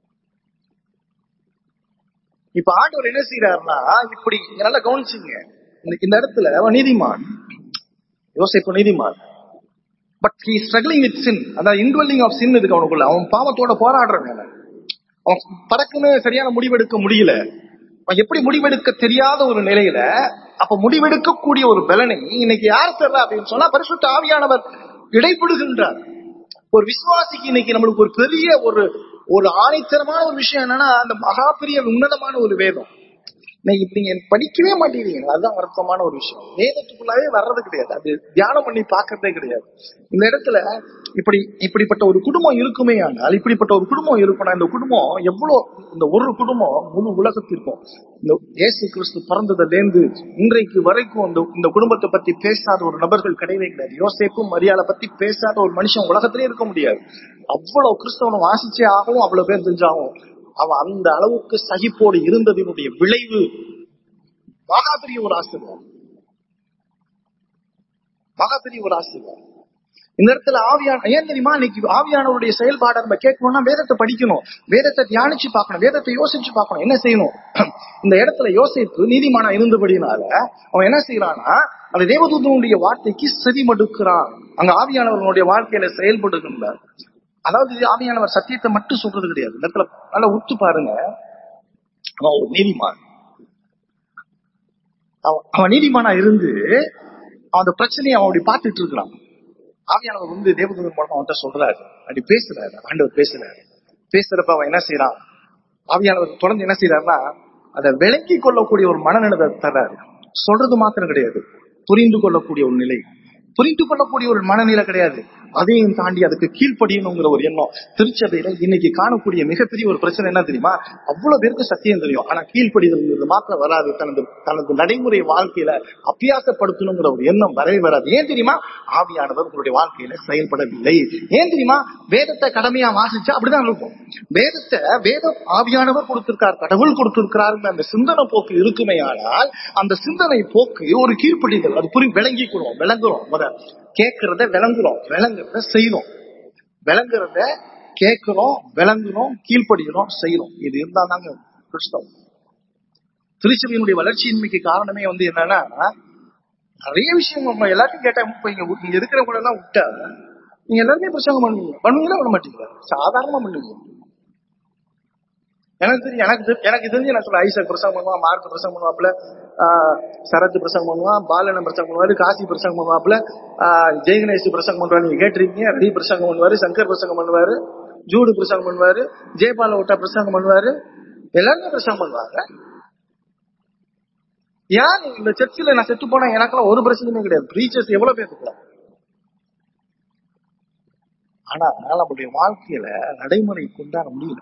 இப்ப ஆண்டவர் என்ன செய்யறாருன்னா, இப்படி நல்லா கவனிச்சுங்க, இந்த இடத்துல அவன் நீதிமான், யோசேப்பு நீதிமான், but he struggling with sin. அதாவது இன்வெல்லிங் ஆஃப் சின் இருக்கு அவனுக்குள்ள. அவன் பாவத்தோட போராடுறான். அவன் பறக்குன்னு சரியான முடிவெடுக்க முடியல. அவன் எப்படி முடிவெடுக்க தெரியாத ஒரு நிலையில, அப்ப முடிவெடுக்கக்கூடிய ஒரு பலனை இன்னைக்கு யார் தர்றா அப்படின்னு சொன்னா பரிசுத்த ஆவியானவர் இடைப்படுகின்றார். ஒரு விசுவாசிக்கு இன்னைக்கு நம்மளுக்கு ஒரு பெரிய ஒரு ஒரு ஆணித்தரமான ஒரு விஷயம் என்னன்னா, அந்த மகா பெரிய உன்னதமான ஒரு வேதம். நீங்க படிக்கவே மாட்டேங்கிறீங்க, அதுதான் வருத்தமான ஒரு விஷயம். வேதத்துக்குள்ளாவே வர்றது கிடையாது, அது தியானம் பண்ணி பாக்குறதே கிடையாது. இந்த இடத்துல இப்படி இப்படிப்பட்ட ஒரு குடும்பம் இருக்குமே ஆனால், இப்படிப்பட்ட ஒரு குடும்பம் இருக்குன்னா இந்த குடும்பம் எவ்வளவு, இந்த ஒரு குடும்பம் முழு உலகத்திற்கும், இந்த இயேசு கிறிஸ்து பிறந்ததுல இருந்து இன்றைக்கு வரைக்கும் இந்த இந்த குடும்பத்தை பத்தி பேசாத ஒரு நபர்கள் கிடையவே கிடையாது. யோசேப்பும் மரியாதை பத்தி பேசாத ஒரு மனுஷன் உலகத்திலே இருக்க முடியாது. அவ்வளவு கிறிஸ்தவனை வாசிச்சே ஆகும், அவ்வளவு பேர் தெரிஞ்சாகும். அவன் அந்த அளவுக்கு சகிப்போடு இருந்ததனுடைய விளைவு மகா பெரிய ஒரு ஆசீர்வாதம், மகா பெரிய ஒரு ஆசீர்வாதம். இந்த இடத்துல ஆவியான ஏன் தெரியுமா, இன்னைக்கு ஆவியானவருடைய செயல்பாடை நம்ம கேட்கணும்னா வேதத்தை படிக்கணும், வேதத்தை தியானிச்சு பார்க்கணும், வேதத்தை யோசிச்சு பார்க்கணும். என்ன செய்யணும்? இந்த இடத்துல யோசிப்பு நீதிமானா இருந்தபடினால அவன் என்ன செய்யறான்னா, அந்த தேவதூதனுடைய வார்த்தைக்கு செவி மடுக்கிறான். அங்க ஆவியானவர்களுடைய வாழ்க்கையில செயல்படுகின்றார். அதாவது ஆவியானவர் சத்தியத்தை மட்டும் சொல்றது கிடையாது. இந்த இடத்துல நல்லா உத்து பாருங்க. அவன் ஒரு நீதிமான். அவன் நீதிமானா இருந்து அந்த பிரச்சனையை அவன் அப்படி பார்த்துட்டு இருக்கிறான். ஆவியானவர் வந்து தேவதூதன் மூலமா அவன்கிட்ட சொல்றாரு, அப்படி பேசுறாரு, ஆண்டவர் பேசுறாரு. பேசுறப்ப அவன் என்ன செய்யறான், ஆவியானவர் தொடர்ந்து என்ன செய்யறாருன்னா, அதை விளக்கி கொள்ளக்கூடிய ஒரு மனநிலை தர்றாரு. சொல்றது மாத்திரம் கிடையாது, புரிந்து கொள்ளக்கூடிய ஒரு நிலை, புரிந்து கொள்ளக்கூடிய ஒரு மனநிலை கிடையாது, அதையும் தாண்டி அதுக்கு கீழ்ப்படியணுங்கிற ஒரு எண்ணம். திருச்சபையில இன்னைக்கு காணக்கூடிய மிகப்பெரிய ஒரு பிரச்சனை என்ன தெரியுமா, அவ்வளவு பேருக்கு சத்தியம் தெரியும், ஆனா கீழ்ப்படிதல் மாத்திரம் வராது. தனது தனது நடைமுறை வாழ்க்கையில அபியாசப்படுத்தணுங்கிற ஒரு எண்ணம் வரவே வராது. ஏன் தெரியுமா, ஆவியானவர் உங்களுடைய வாழ்க்கையில செயல்படவில்லை. ஏன் தெரியுமா, வேதத்தை கடமையா வாசிச்சா அப்படிதான் இருக்கும். வேதத்தை வேத ஆவியானவர் கொடுத்திருக்கார், கடவுள் கொடுத்திருக்கிறார், அந்த சிந்தனை போக்கு இருக்குமே. ஆனால் அந்த சிந்தனை போக்கு ஒரு கீழ்ப்படிதல், அது புரி விளங்கிக்கணும், விளங்குறோம், கேட்கறத விளங்குறோம், விளங்குறத செய்யணும், விளங்குறத கேட்கிறோம், விளங்குறோம், கீழ்ப்படுகிறோம், செய்யறோம். இது இருந்தா தாங்க கிறிஸ்தவம். திருச்சபையினுடைய வளர்ச்சியின்மைக்கு காரணமே வந்து என்னன்னா, நிறைய விஷயம் நம்ம எல்லாத்தையும் கேட்டா, இப்ப இங்க இருக்கிறவங்க எல்லாம் விட்டா நீங்க எல்லாருமே பிரசங்கம் பண்ணுவீங்க, பண்ணுவீங்களா பண்ண மாட்டீங்களா? சாதாரணமா பண்ணுவீங்க. எனக்கு தெரியும், எனக்கு எனக்கு தெரிஞ்சு நான் சொல்ல, ஐசக் பிரசங்கம் பண்ணுவான், மார்க் பிரசங்கம் பண்ணுவாப்புல, ஆஹ் சரத் பிரசங்கம் பண்ணுவான், பாலன பிரசங்கம் பண்ணுவாரு, காசி பிரசங்கம் பண்ணுவாப்புல, ஆஹ் ஜெயகணேஷ் பிரசங்கம் பண்ணுவாரு, நீங்க கேட்டிருக்கீங்க. ரவி பிரசங்கம் பண்ணுவாரு, சங்கர் பிரசங்கம் பண்ணுவாரு, ஜூடு பிரசங்கம் பண்ணுவாரு, ஜெயபால விட்டா பிரசங்கம் பண்ணுவாரு, எல்லாருமே பிரசங்கம் பண்ணுவாங்க. ஏன் இந்த சர்ச்சில் நான் செத்து போனா எனக்கெல்லாம் ஒரு பிரச்சனையுமே கிடையாது. பிரீச்சர்ஸ் எவ்வளவு பேர் இருக்கலாம். ஆனா நம்முடைய வாழ்க்கையில நடைமுறை கொண்டாட முடியல.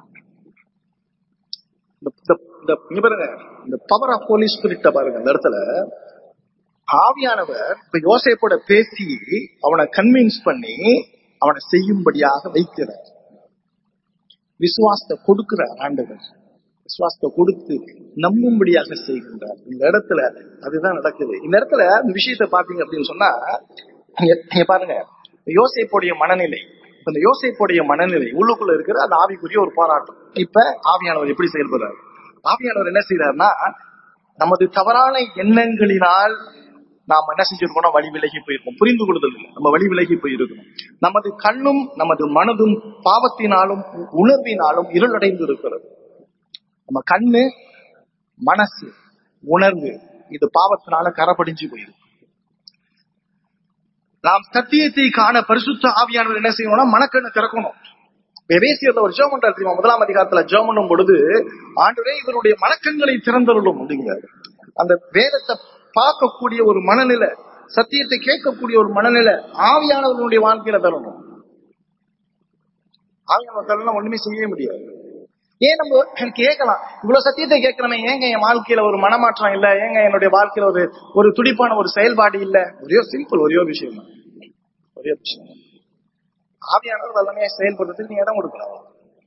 இந்த பவர் ஆஃப் ஹோலி ஸ்பிரிட்ட பாருங்க. அந்த இடத்துல ஆவியானவர் இப்ப யோசேப்போட பேசி அவனை கன்வின்ஸ் பண்ணி அவனை செய்யும்படியாக வைக்கிறார். விசுவாசத்தை கொடுக்கிறார் ஆண்டவர், விசுவாசத்தை கொடுத்து நம்பும்படியாக செய்கின்றார். இந்த இடத்துல அதுதான் நடக்குது. இந்த இடத்துல இந்த விஷயத்தை பாத்தீங்க அப்படின்னு சொன்னா, பாருங்க யோசேப்புடைய மனநிலை, இந்த யோசேப்புடைய மனநிலை உள்ளுக்குள்ள இருக்கிற அந்த ஆவிக்குரிய ஒரு போராட்டம். இப்ப ஆவியானவர் எப்படி செயல்படுறாரு? ஆவியானவர் என்ன செய்யறாருன்னா, நமது தவறான எண்ணங்களினால் நாம் என்ன செஞ்சிருக்கோம், வழி விலகி போயிருக்கோம், புரிந்து கொள்ளுதல் நம்ம வழி விலகி போயிருக்கணும். நமது கண்ணும் நமது மனதும் பாவத்தினாலும் உணர்வினாலும் இருளடைந்து இருக்கிறது. நம்ம கண்ணு, மனசு, உணர்வு இது பாவத்தினால கரப்படிஞ்சு போயிருக்கு. நாம் சத்தியத்தை காண பரிசுத்த ஆவியானவர் என்ன செய்யணும்னா, மனக்கண்ணு திறக்கணும். எபேசியர்ல ஒரு ஜெபம் பண்றாரு தெரியுமா, முதலாம் அதிகாரத்துல ஜெபம் பண்ணும் பொழுது, ஆண்டவரே இவருடைய மனக்கண்களை திறந்தருளும் அப்படிங்கிறாரு. அந்த வேதத்தை பார்க்கக்கூடிய ஒரு மனநிலை, சத்தியத்தை கேட்கக்கூடிய ஒரு மனநிலை ஆவியானவர்களுடைய வாழ்க்கையில தரணும். ஆவியானவர் தரலாம் ஒண்ணுமே செய்ய முடியாது. ஏன் நம்ம கேட்கலாம், இவ்வளவு சத்தியத்தை கேட்கிறோமே, ஏங்க என் வாழ்க்கையில ஒரு மனமாற்றம் இல்ல, ஏங்க என்னுடைய வாழ்க்கையில ஒரு ஒரு துடிப்பான ஒரு செயல்பாடு இல்ல? ஒரே சிம்பிள், ஒரே ஒரு விஷயம் தான், ஒரே விஷயம். ஆவியானவர் எல்லாமே செயல்படுறதுக்கு நீ இடம் கொடுக்கணும்.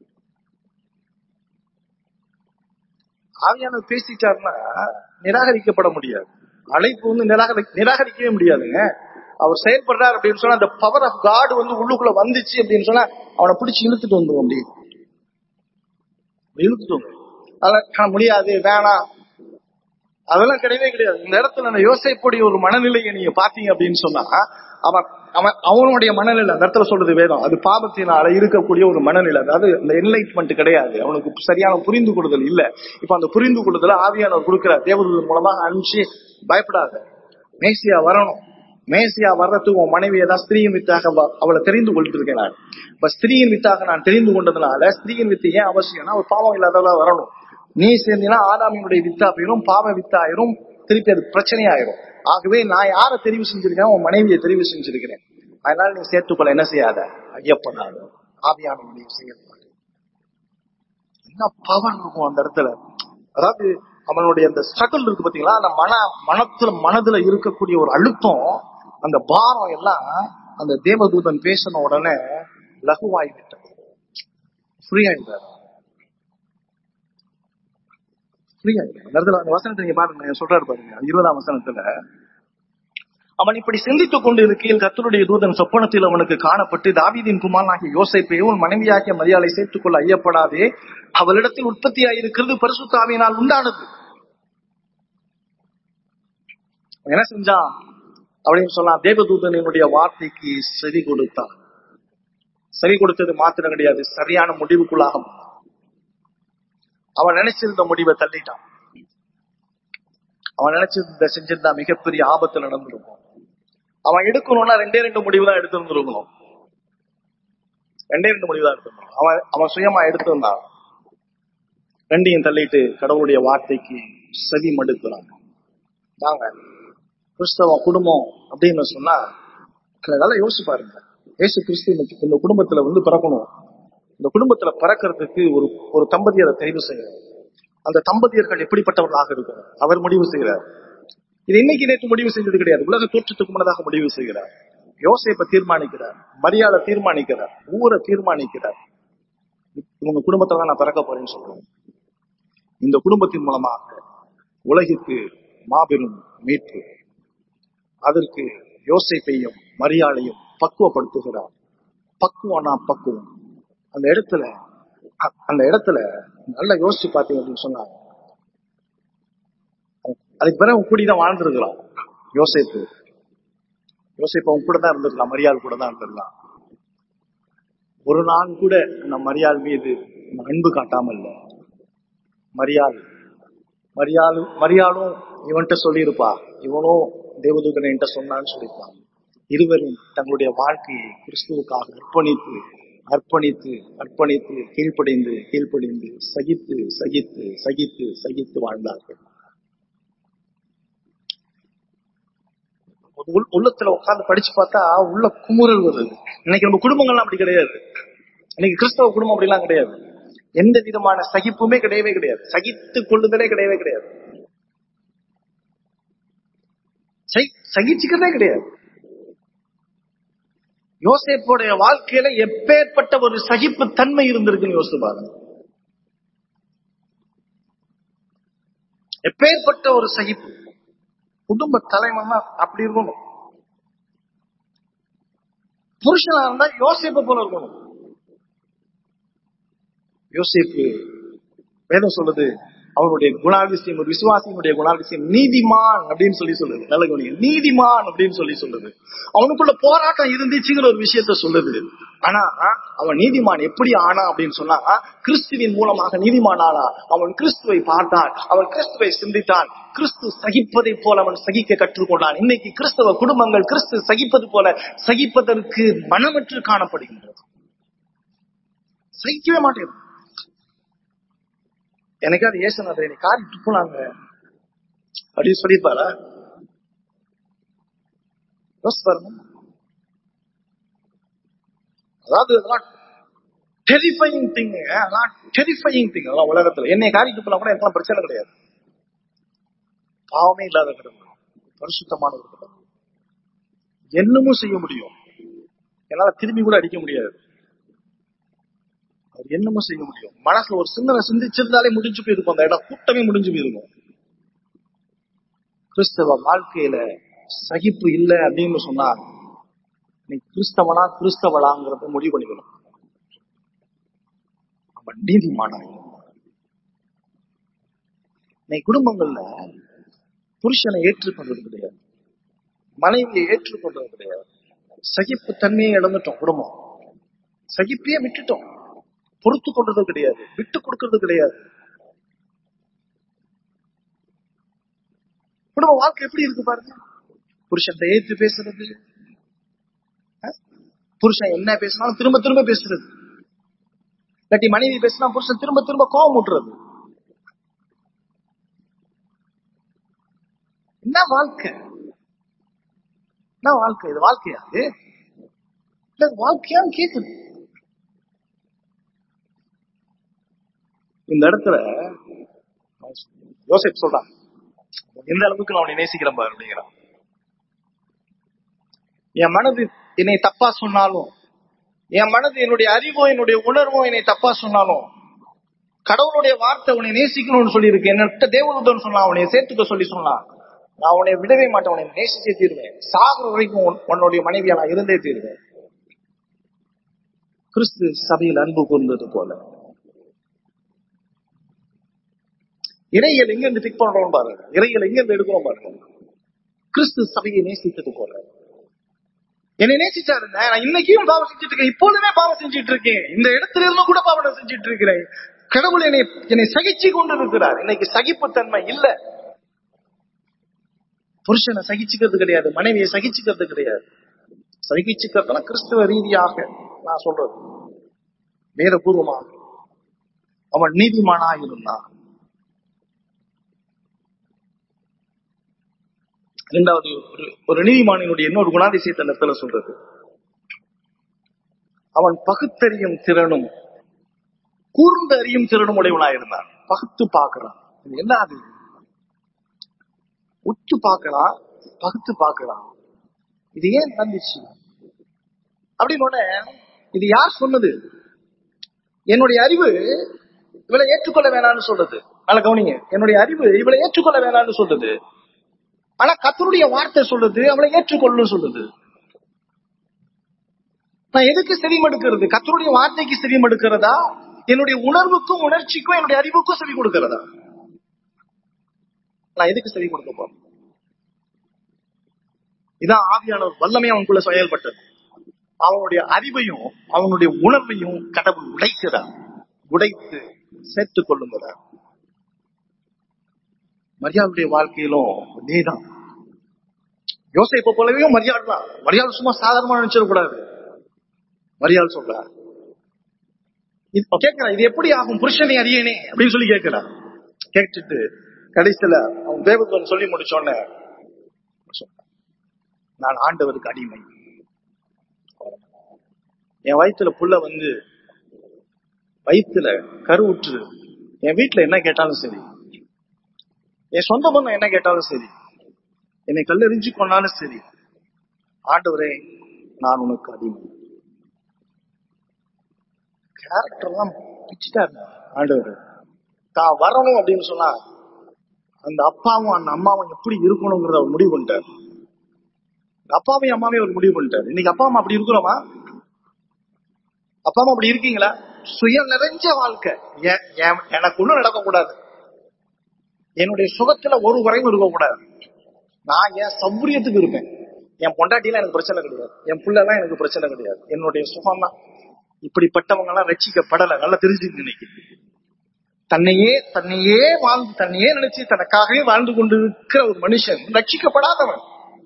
ஆவியானவர் பேசிட்டாருன்னா நிராகரிக்கப்பட முடியாது. அழைப்பு வந்து நிராகரி நிராகரிக்கவே முடியாதுங்க. அவர் செயல்படுறாரு அப்படின்னு சொன்னா, அந்த பவர் ஆஃப் காட் வந்து உள்ளுக்குள்ள வந்துச்சு அப்படின்னு சொன்னா அவனை பிடிச்சி இழுத்துட்டு வந்துடும். அப்படி இழுத்துட்டு வந்து அதெல்லாம் முடியாது, வேணாம், அதெல்லாம் கிடையவே கிடையாது. இந்த இடத்துல நான் யோசிப்படைய ஒரு மனநிலையை நீங்க பாத்தீங்க அப்படின்னு சொன்னா, அவன் அவன் அவனுடைய மனநிலை அந்த இடத்துல சொல்றது வேதம், அது பாவத்தினால இருக்கக்கூடிய ஒரு மனநிலை. அதாவது இந்த என்லைட்மெண்ட் கிடையாது, அவனுக்கு சரியான புரிந்து கொள்ளுதல் இல்ல. இப்ப அந்த புரிந்து கொள்ளுதல ஆவியானவர் கொடுக்கிறார், தேவதூதன் மூலமா அனுப்பிச்சு, பயப்படாத, மேசியா வரணும், மேசியா வர்றதுக்கு உன் மனைவியை தான் ஸ்திரீயின் வித்தாக அவளை தெரிந்து கொண்டு இருக்கேன் நான். இப்ப ஸ்திரீயின் வித்தாக நான் தெரிந்து கொண்டதுனால, ஸ்திரீயின் வித்து ஏன் அவசியம்னா ஒரு பாவம் இல்லாதவளா வரணும். நீ சேர்ந்தீங்கன்னா ஆதாமினுடைய வித்தா போயிரும், பாவ வித்தாயிரும், திருப்பி அது பிரச்சனையாயிரும். ஆகவே நான் யாரை தெரிவு செஞ்சிருக்கேன், உன் மனைவியை தெரிவு செஞ்சிருக்கிறேன். அதனால நீ சேர்த்துக்கொள்ள என்ன செய்யாத, ஐயப்படாத. ஆவியானவருடைய செயல்பாடு என்ன பவர் இருக்கும் அந்த இடத்துல. அதாவது அவனுடைய அந்த ஸ்ட்ரகிள் இருக்கு பாத்தீங்களா, அந்த மன மனத்துல மனதுல இருக்கக்கூடிய ஒரு அழுத்தம், அந்த பாரம் எல்லாம் அந்த தேவதூதன் பேசின உடனே லகுவாய்விட்டது, ஃப்ரீ ஆயிட்டார். ஃப்ரீ ஆயிட்டார். அந்த இடத்துல அந்த வசனத்தை நீங்க பாருங்க, சொல்றாரு பாருங்க இருபதாம் வசனத்துல, அவன் இப்படி சிந்தித்துக் கொண்டு இருக்கையில் கர்த்தருடைய தூதன் சொப்பனத்தில் அவனுக்கு காணப்பட்டு, தாவீதின் குமாரனாகிய யோசேப்பே, உன் மனைவியாகிய மரியாளை சேர்த்துக் கொள்ள ஐயப்படாதே, அவளிடத்தில் உற்பத்தியாயிருக்கிறது பரிசுத்த ஆவியினால் உண்டானது. என்ன செஞ்சான் அப்படின்னு சொன்னா, தேவதூதனுடைய வார்த்தைக்கு செவி கொடுத்தான். செவி கொடுத்தது மாத்திரம் கிடையாது, சரியான முடிவுக்குள்ளாக அவன் நினைச்சிருந்த முடிவை தள்ளிட்டான். அவன் நினைச்சிருந்த செஞ்சிருந்தா மிகப்பெரிய ஆபத்து நடந்திருக்கும். அவன் எடுக்கணும்னா ரெண்டே ரெண்டு முடிவு தான் எடுத்திருந்திருக்கணும். ரெண்டே ரெண்டு முடிவு தான் எடுத்திருந்தான். அவன் அவன் சுயமா எடுத்திருந்தான். ரெண்டையும் தள்ளிட்டு கடவுளுடைய வார்த்தைக்கு செவி மடுக்கிறாங்க. தாங்க கிறிஸ்தவ குடும்பம் அப்படின்னு சொன்னா நல்லா யோசிச்சு பாருங்க. இயேசு கிறிஸ்து இந்த குடும்பத்துல வந்து பிறக்கணும். இந்த குடும்பத்துல பிறக்கிறதுக்கு ஒரு ஒரு தம்பதியரை தெரிவு செய்யறார். அந்த தம்பதியர்கள் எப்படிப்பட்டவர்களாக இருக்கணும் அவர் முடிவு செய்கிறார். இது இன்னைக்கு நேற்று முடிவு செய்தது கிடையாது. உலக தோற்றத்துக்கு முன்னதாக முடிவு செய்கிறார். யோசேப்பை தீர்மானிக்கிறார், மரியாதை தீர்மானிக்கிறார், ஊரை தீர்மானிக்கிறார். இவங்க குடும்பத்துல தான் நான் பிறக்க போறேன்னு சொல்றேன். இந்த குடும்பத்தின் மூலமாக உலகிற்கு மாபெரும் மீட்பு. அதற்கு யோசேப்பையும் மரியாதையும் பக்குவப்படுத்துகிறார். பக்குவனா பக்குவம். அந்த இடத்துல அந்த இடத்துல நல்லா யோசிச்சு பார்த்தீங்க அப்படின்னு சொன்னாங்க. அதுக்கு பிறகு அவன் கூடிதான் வாழ்ந்துருக்கலாம். யோசேப்பு யோசேப்பு அவன் கூட தான் இருந்திருக்கலாம், மரியாள் கூட தான் இருந்திருக்கலாம். ஒரு நாள் கூட நம்ம மரியாள் மீது அன்பு காட்டாமல் இல்ல. மரியாள் மரியாள் மரியாளும் இவன்கிட்ட சொல்லியிருப்பா, இவனும் தேவதூதன் என்கிட்ட சொன்னான்னு சொல்லியிருப்பான். இருவரும் தங்களுடைய வாழ்க்கையை கிறிஸ்துவுக்காக அர்ப்பணித்து அர்ப்பணித்து அர்ப்பணித்து கீழ்ப்படிந்து கீழ்ப்படிந்து சகித்து சகித்து சகித்து சகித்து வாழ்ந்தார்கள். உள்ளத்துல உட்கார்ந்து படிச்சு பார்த்தா உள்ள குமுறல் வருது. இன்னைக்கு நம்ம குடும்பங்கள்லாம் அப்படி கிடையாது. இன்னைக்கு கிறிஸ்தவ குடும்பம் அப்படிலாம் கிடையாது. எந்த விதமான சகிப்புமே கிடையவே கிடையாது. சகித்து கொள்ளுதலே கிடையவே கிடையாது. சகிச்சுக்கிறதே கிடையாது. யோசேப்புடைய வாழ்க்கையில எப்பேற்பட்ட ஒரு சகிப்பு தன்மை இருந்திருக்குன்னு யோசிச்சு பாருங்க. எப்பேற்பட்ட ஒரு சகிப்பு. குடும்ப தலைவன்னா அப்படி இருக்கணும். புருஷனா இருந்தா யோசேப்பு போல இருக்கணும். யோசேப்பு வேதம் சொல்லுது, அவனுடைய குணாதிசயம், ஒரு விசுவாசியினுடைய குணாதிசயம் நீதிமான் அப்படின்னு சொல்லி சொல்லுது. நல்ல குணம், நீதிமான் அப்படின்னு சொல்லி சொல்லுது. அவனுக்குள்ள போராட்டம் இருந்துச்சுங்கிற ஒரு விஷயத்த சொல்லுது. ஆனா அவன் நீதிமான் எப்படி ஆனா அப்படின்னு சொன்னா, கிறிஸ்துவின் மூலமாக நீதிமான் ஆனா. அவன் கிறிஸ்துவை பார்த்தான், அவன் கிறிஸ்துவை சிந்தித்தான், கிறிஸ்து சகிப்பதை போல அவன் சகிக்க கற்றுக்கொண்டான். இன்னைக்கு கிறிஸ்தவ குடும்பங்கள் கிறிஸ்து சகிப்பது போல சகிப்பதற்கு மனமற்று காணப்படுகின்றது. சகிக்கவே மாட்டேங்குது. எனக்கு அது ஏசனாத என்னை காரி துப்புனாங்க அப்படின்னு சொல்லியிருப்பாரா? அதாவது டெரிஃபையிங் திங், டெரிஃபையிங் திங். அதெல்லாம் உலகத்துல என்னை காரி துப்புனா கூட எனக்கு பிரச்சனை கிடையாது. பாவமே இல்லாத கடவுள், பரிசுத்தமான ஒரு கடவுள். என்னமும் செய்ய முடியும், என்னால திரும்பி கூட அடிக்க முடியாது. என்னமோ செய்ய முடியும். மனசுல ஒரு சிந்தனை சிந்திச்சிருந்தாலே முடிஞ்சு போயிருக்கும். அந்த இடம் கூட்டமே முடிஞ்சு போயிருக்கும். கிறிஸ்தவ வாழ்க்கையில சகிப்பு இல்லை அப்படின்னு சொன்னா நீ கிறிஸ்தவனா கிறிஸ்தவளாங்கிறத முடிவு பண்ணிக்கணும். அவன் நீதிமானா. நீ குடும்பங்கள்ல புருஷனை ஏற்றுக்கொண்டது கிடையாது, மனைவியை ஏற்றுக்கொண்டது கிடையாது. சகிப்பு தன்மையை இழந்துட்டோம். குடும்பம் சகிப்பையே விட்டுட்டோம். பொறுத்து கொண்டது கிடையாது, விட்டு கொடுக்கறது கிடையாது. குடும்ப வாழ்க்கை எப்படி இருக்கு பாருங்க. புருஷன் ஏற்று பேசுறது, புருஷன் என்ன பேசினாலும் திரும்ப திரும்ப பேசுறது, இல்லாட்டி மனைவி பேசினா புருஷன் திரும்ப திரும்ப கோபம் விட்டுறது. என்ன வாழ்க்கை? என்ன வாழ்க்கை? இது வாழ்க்கையா? இது வாழ்க்கையான்னு கேக்குது. இந்த இடத்துல யோசேப்பு சொல்றான், எந்த அளவுக்கு நான் உன்னை நேசிக்கிறேன் பாரு அப்படிங்கிறான். என் மனது என்னை தப்பா சொன்னாலும், என் மனது என்னுடைய அறிவோ என்னுடைய உணர்வோ என்னை தப்பா சொன்னாலும், கடவுளுடைய வார்த்தை உன்னை நேசிக்கணும்னு சொல்லி இருக்கு. என்ன தேவதூதன் சொன்னா, உன்னை சேர்த்துக்க சொல்லி சொன்னா, நான் உன்னை விடவே மாட்டேன், உன்னை நேசிச்சே தீருவேன், சாகுற வரைக்கும் உன்னுடைய மனைவியா நான் இருந்தே தீருவேன். கிறிஸ்து சபையில் அன்பு கூர்ந்தது போல. இறைகள் எங்க இருந்து பிக் பண்றோம் பாருங்க, இறைகள் எங்க இருந்து எடுக்கிறோம் பாருங்க. கிறிஸ்து சபையை நேசித்தது போல என்னை நேசிச்சாருங்க. நான் இன்னைக்கும் பாவம் செஞ்சுட்டு இருக்கேன், இப்பொழுதுமே பாவம் செஞ்சுட்டு இருக்கேன், இந்த இடத்துல இருந்து கூட பாவம் செஞ்சுட்டு இருக்கிறேன். கடவுள் என்னை என்னை சகிச்சு கொண்டு இருக்கிறார். இன்னைக்கு சகிப்புத்தன்மை இல்ல. புருஷனை சகிச்சுக்கிறது கிடையாது, மனைவியை சகிச்சுக்கிறது கிடையாது. சகிச்சுக்கிறதுனா கிறிஸ்துவ ரீதியாக நான் சொல்றது, வேதபூர்வமாக. அவன் நீதிமானா இருந்தான். இரண்டாவது, ஒரு நீதிமானினுடைய இன்னொரு குணாதிசயத்தை அந்த இடத்துல சொல்றது, அவன் பகுத்தறியும் திறனும் கூர்ந்து அறியும் திறனும் உடையவனா இருந்தான். பகுத்து பார்க்கிறான். என்ன அது? உத்து பார்க்கலாம், பகுத்து பார்க்கலாம். இது ஏன் நடந்துச்சு அப்படின்னு இது யார் சொன்னது? என்னுடைய அறிவு இவளை ஏற்றுக்கொள்ள வேணாம்னு சொல்றது. நல்ல கவனிங்க, என்னுடைய அறிவு இவளை ஏற்றுக்கொள்ள வேணாம்னு சொல்றது. ஆனா கர்த்தருடைய வார்த்தை சொல்றது அவளை ஏற்றுக்கொள்ளு சொல்லுது. நான் எதுக்கு செவிமடுக்கிறது? கர்த்தருடைய வார்த்தைக்கு செவிமடுக்கிறதா, என்னுடைய உணர்வுக்கும் உணர்ச்சிக்கும் என்னுடைய அறிவுக்கும் செவி கொடுக்கிறதா? நான் எதுக்கு செவி கொடுக்க போறேன்? இதான் ஆவியானவர் வல்லமையா அவனுக்குள்ள செயல்பட்டது. அவனுடைய அறிவையும் அவனுடைய உணர்வையும் கடவுள் உடைக்கிறார், உடைத்து சேர்த்துக் கொள்ளுங்கிறார். மரியாளுடைய வாழ்க்கையிலும் அதேதான். யோசேப்பை போலவே மரியாள் தான். மரியாள் சும்மா சாதாரணமா நினைச்சிடக்கூடாது. மரியாள் சொல்றார், கேட்கிறான், இது எப்படி ஆகும் புருஷனை அறியனே அப்படின்னு சொல்லி கேட்கிறான். கேட்டுட்டு கடைசியில அவன் தேவதூதன் சொல்லி முடிச்சோன்ன, நான் ஆண்டவருக்கு அடிமை. என் வயிற்றுல புள்ள வந்து வயிற்றுல கருவுற்று என் வீட்டுல என்ன கேட்டாலும் சரி, என் சொந்த பந்தம் என்ன கேட்டாலும் சரி, என்னை கல்லெறிஞ்சு கொண்டாலும் சரி, ஆண்டவரே நான் உனக்கு அடிமை. கேரக்டர் எல்லாம் பிச்சுட்டாரு ஆண்டவர். தான் வரணும் அப்படின்னு சொன்னா அந்த அப்பாவும் அந்த அம்மாவும் எப்படி இருக்கணுங்கிறத அவர் முடிவு பண்ணிட்டார். அப்பாவையும் அம்மாவையும் அவர் முடிவு பண்ணிட்டார். இன்னைக்கு அப்பா அம்மா அப்படி இருக்கிறோமா? அப்பா அம்மா அப்படி இருக்கீங்களா? சுய நிறைஞ்ச வாழ்க்கை. எனக்கு ஒண்ணும் நடக்கக்கூடாது, என்னுடைய சுகத்துல ஒரு குறையும் இருக்கக்கூடாது, நான் என் சௌரியத்துக்கு இருப்பேன், என் பொண்டாட்டிலாம் எனக்கு பிரச்சனை கிடையாது, என் பிள்ளைலாம் எனக்கு பிரச்சனை கிடையாது, என்னுடைய சுகம் தான். இப்படிப்பட்டவங்க எல்லாம் ரட்சிக்கப்படலை. நல்லா தெரிஞ்சுக்க. இன்னைக்கு தன்னையே தன்னையே வாழ்ந்து தன்னையே நினைச்சு தனக்காகவே வாழ்ந்து கொண்டு இருக்கிற ஒரு மனுஷன் ரட்சிக்கப்படாதவன்.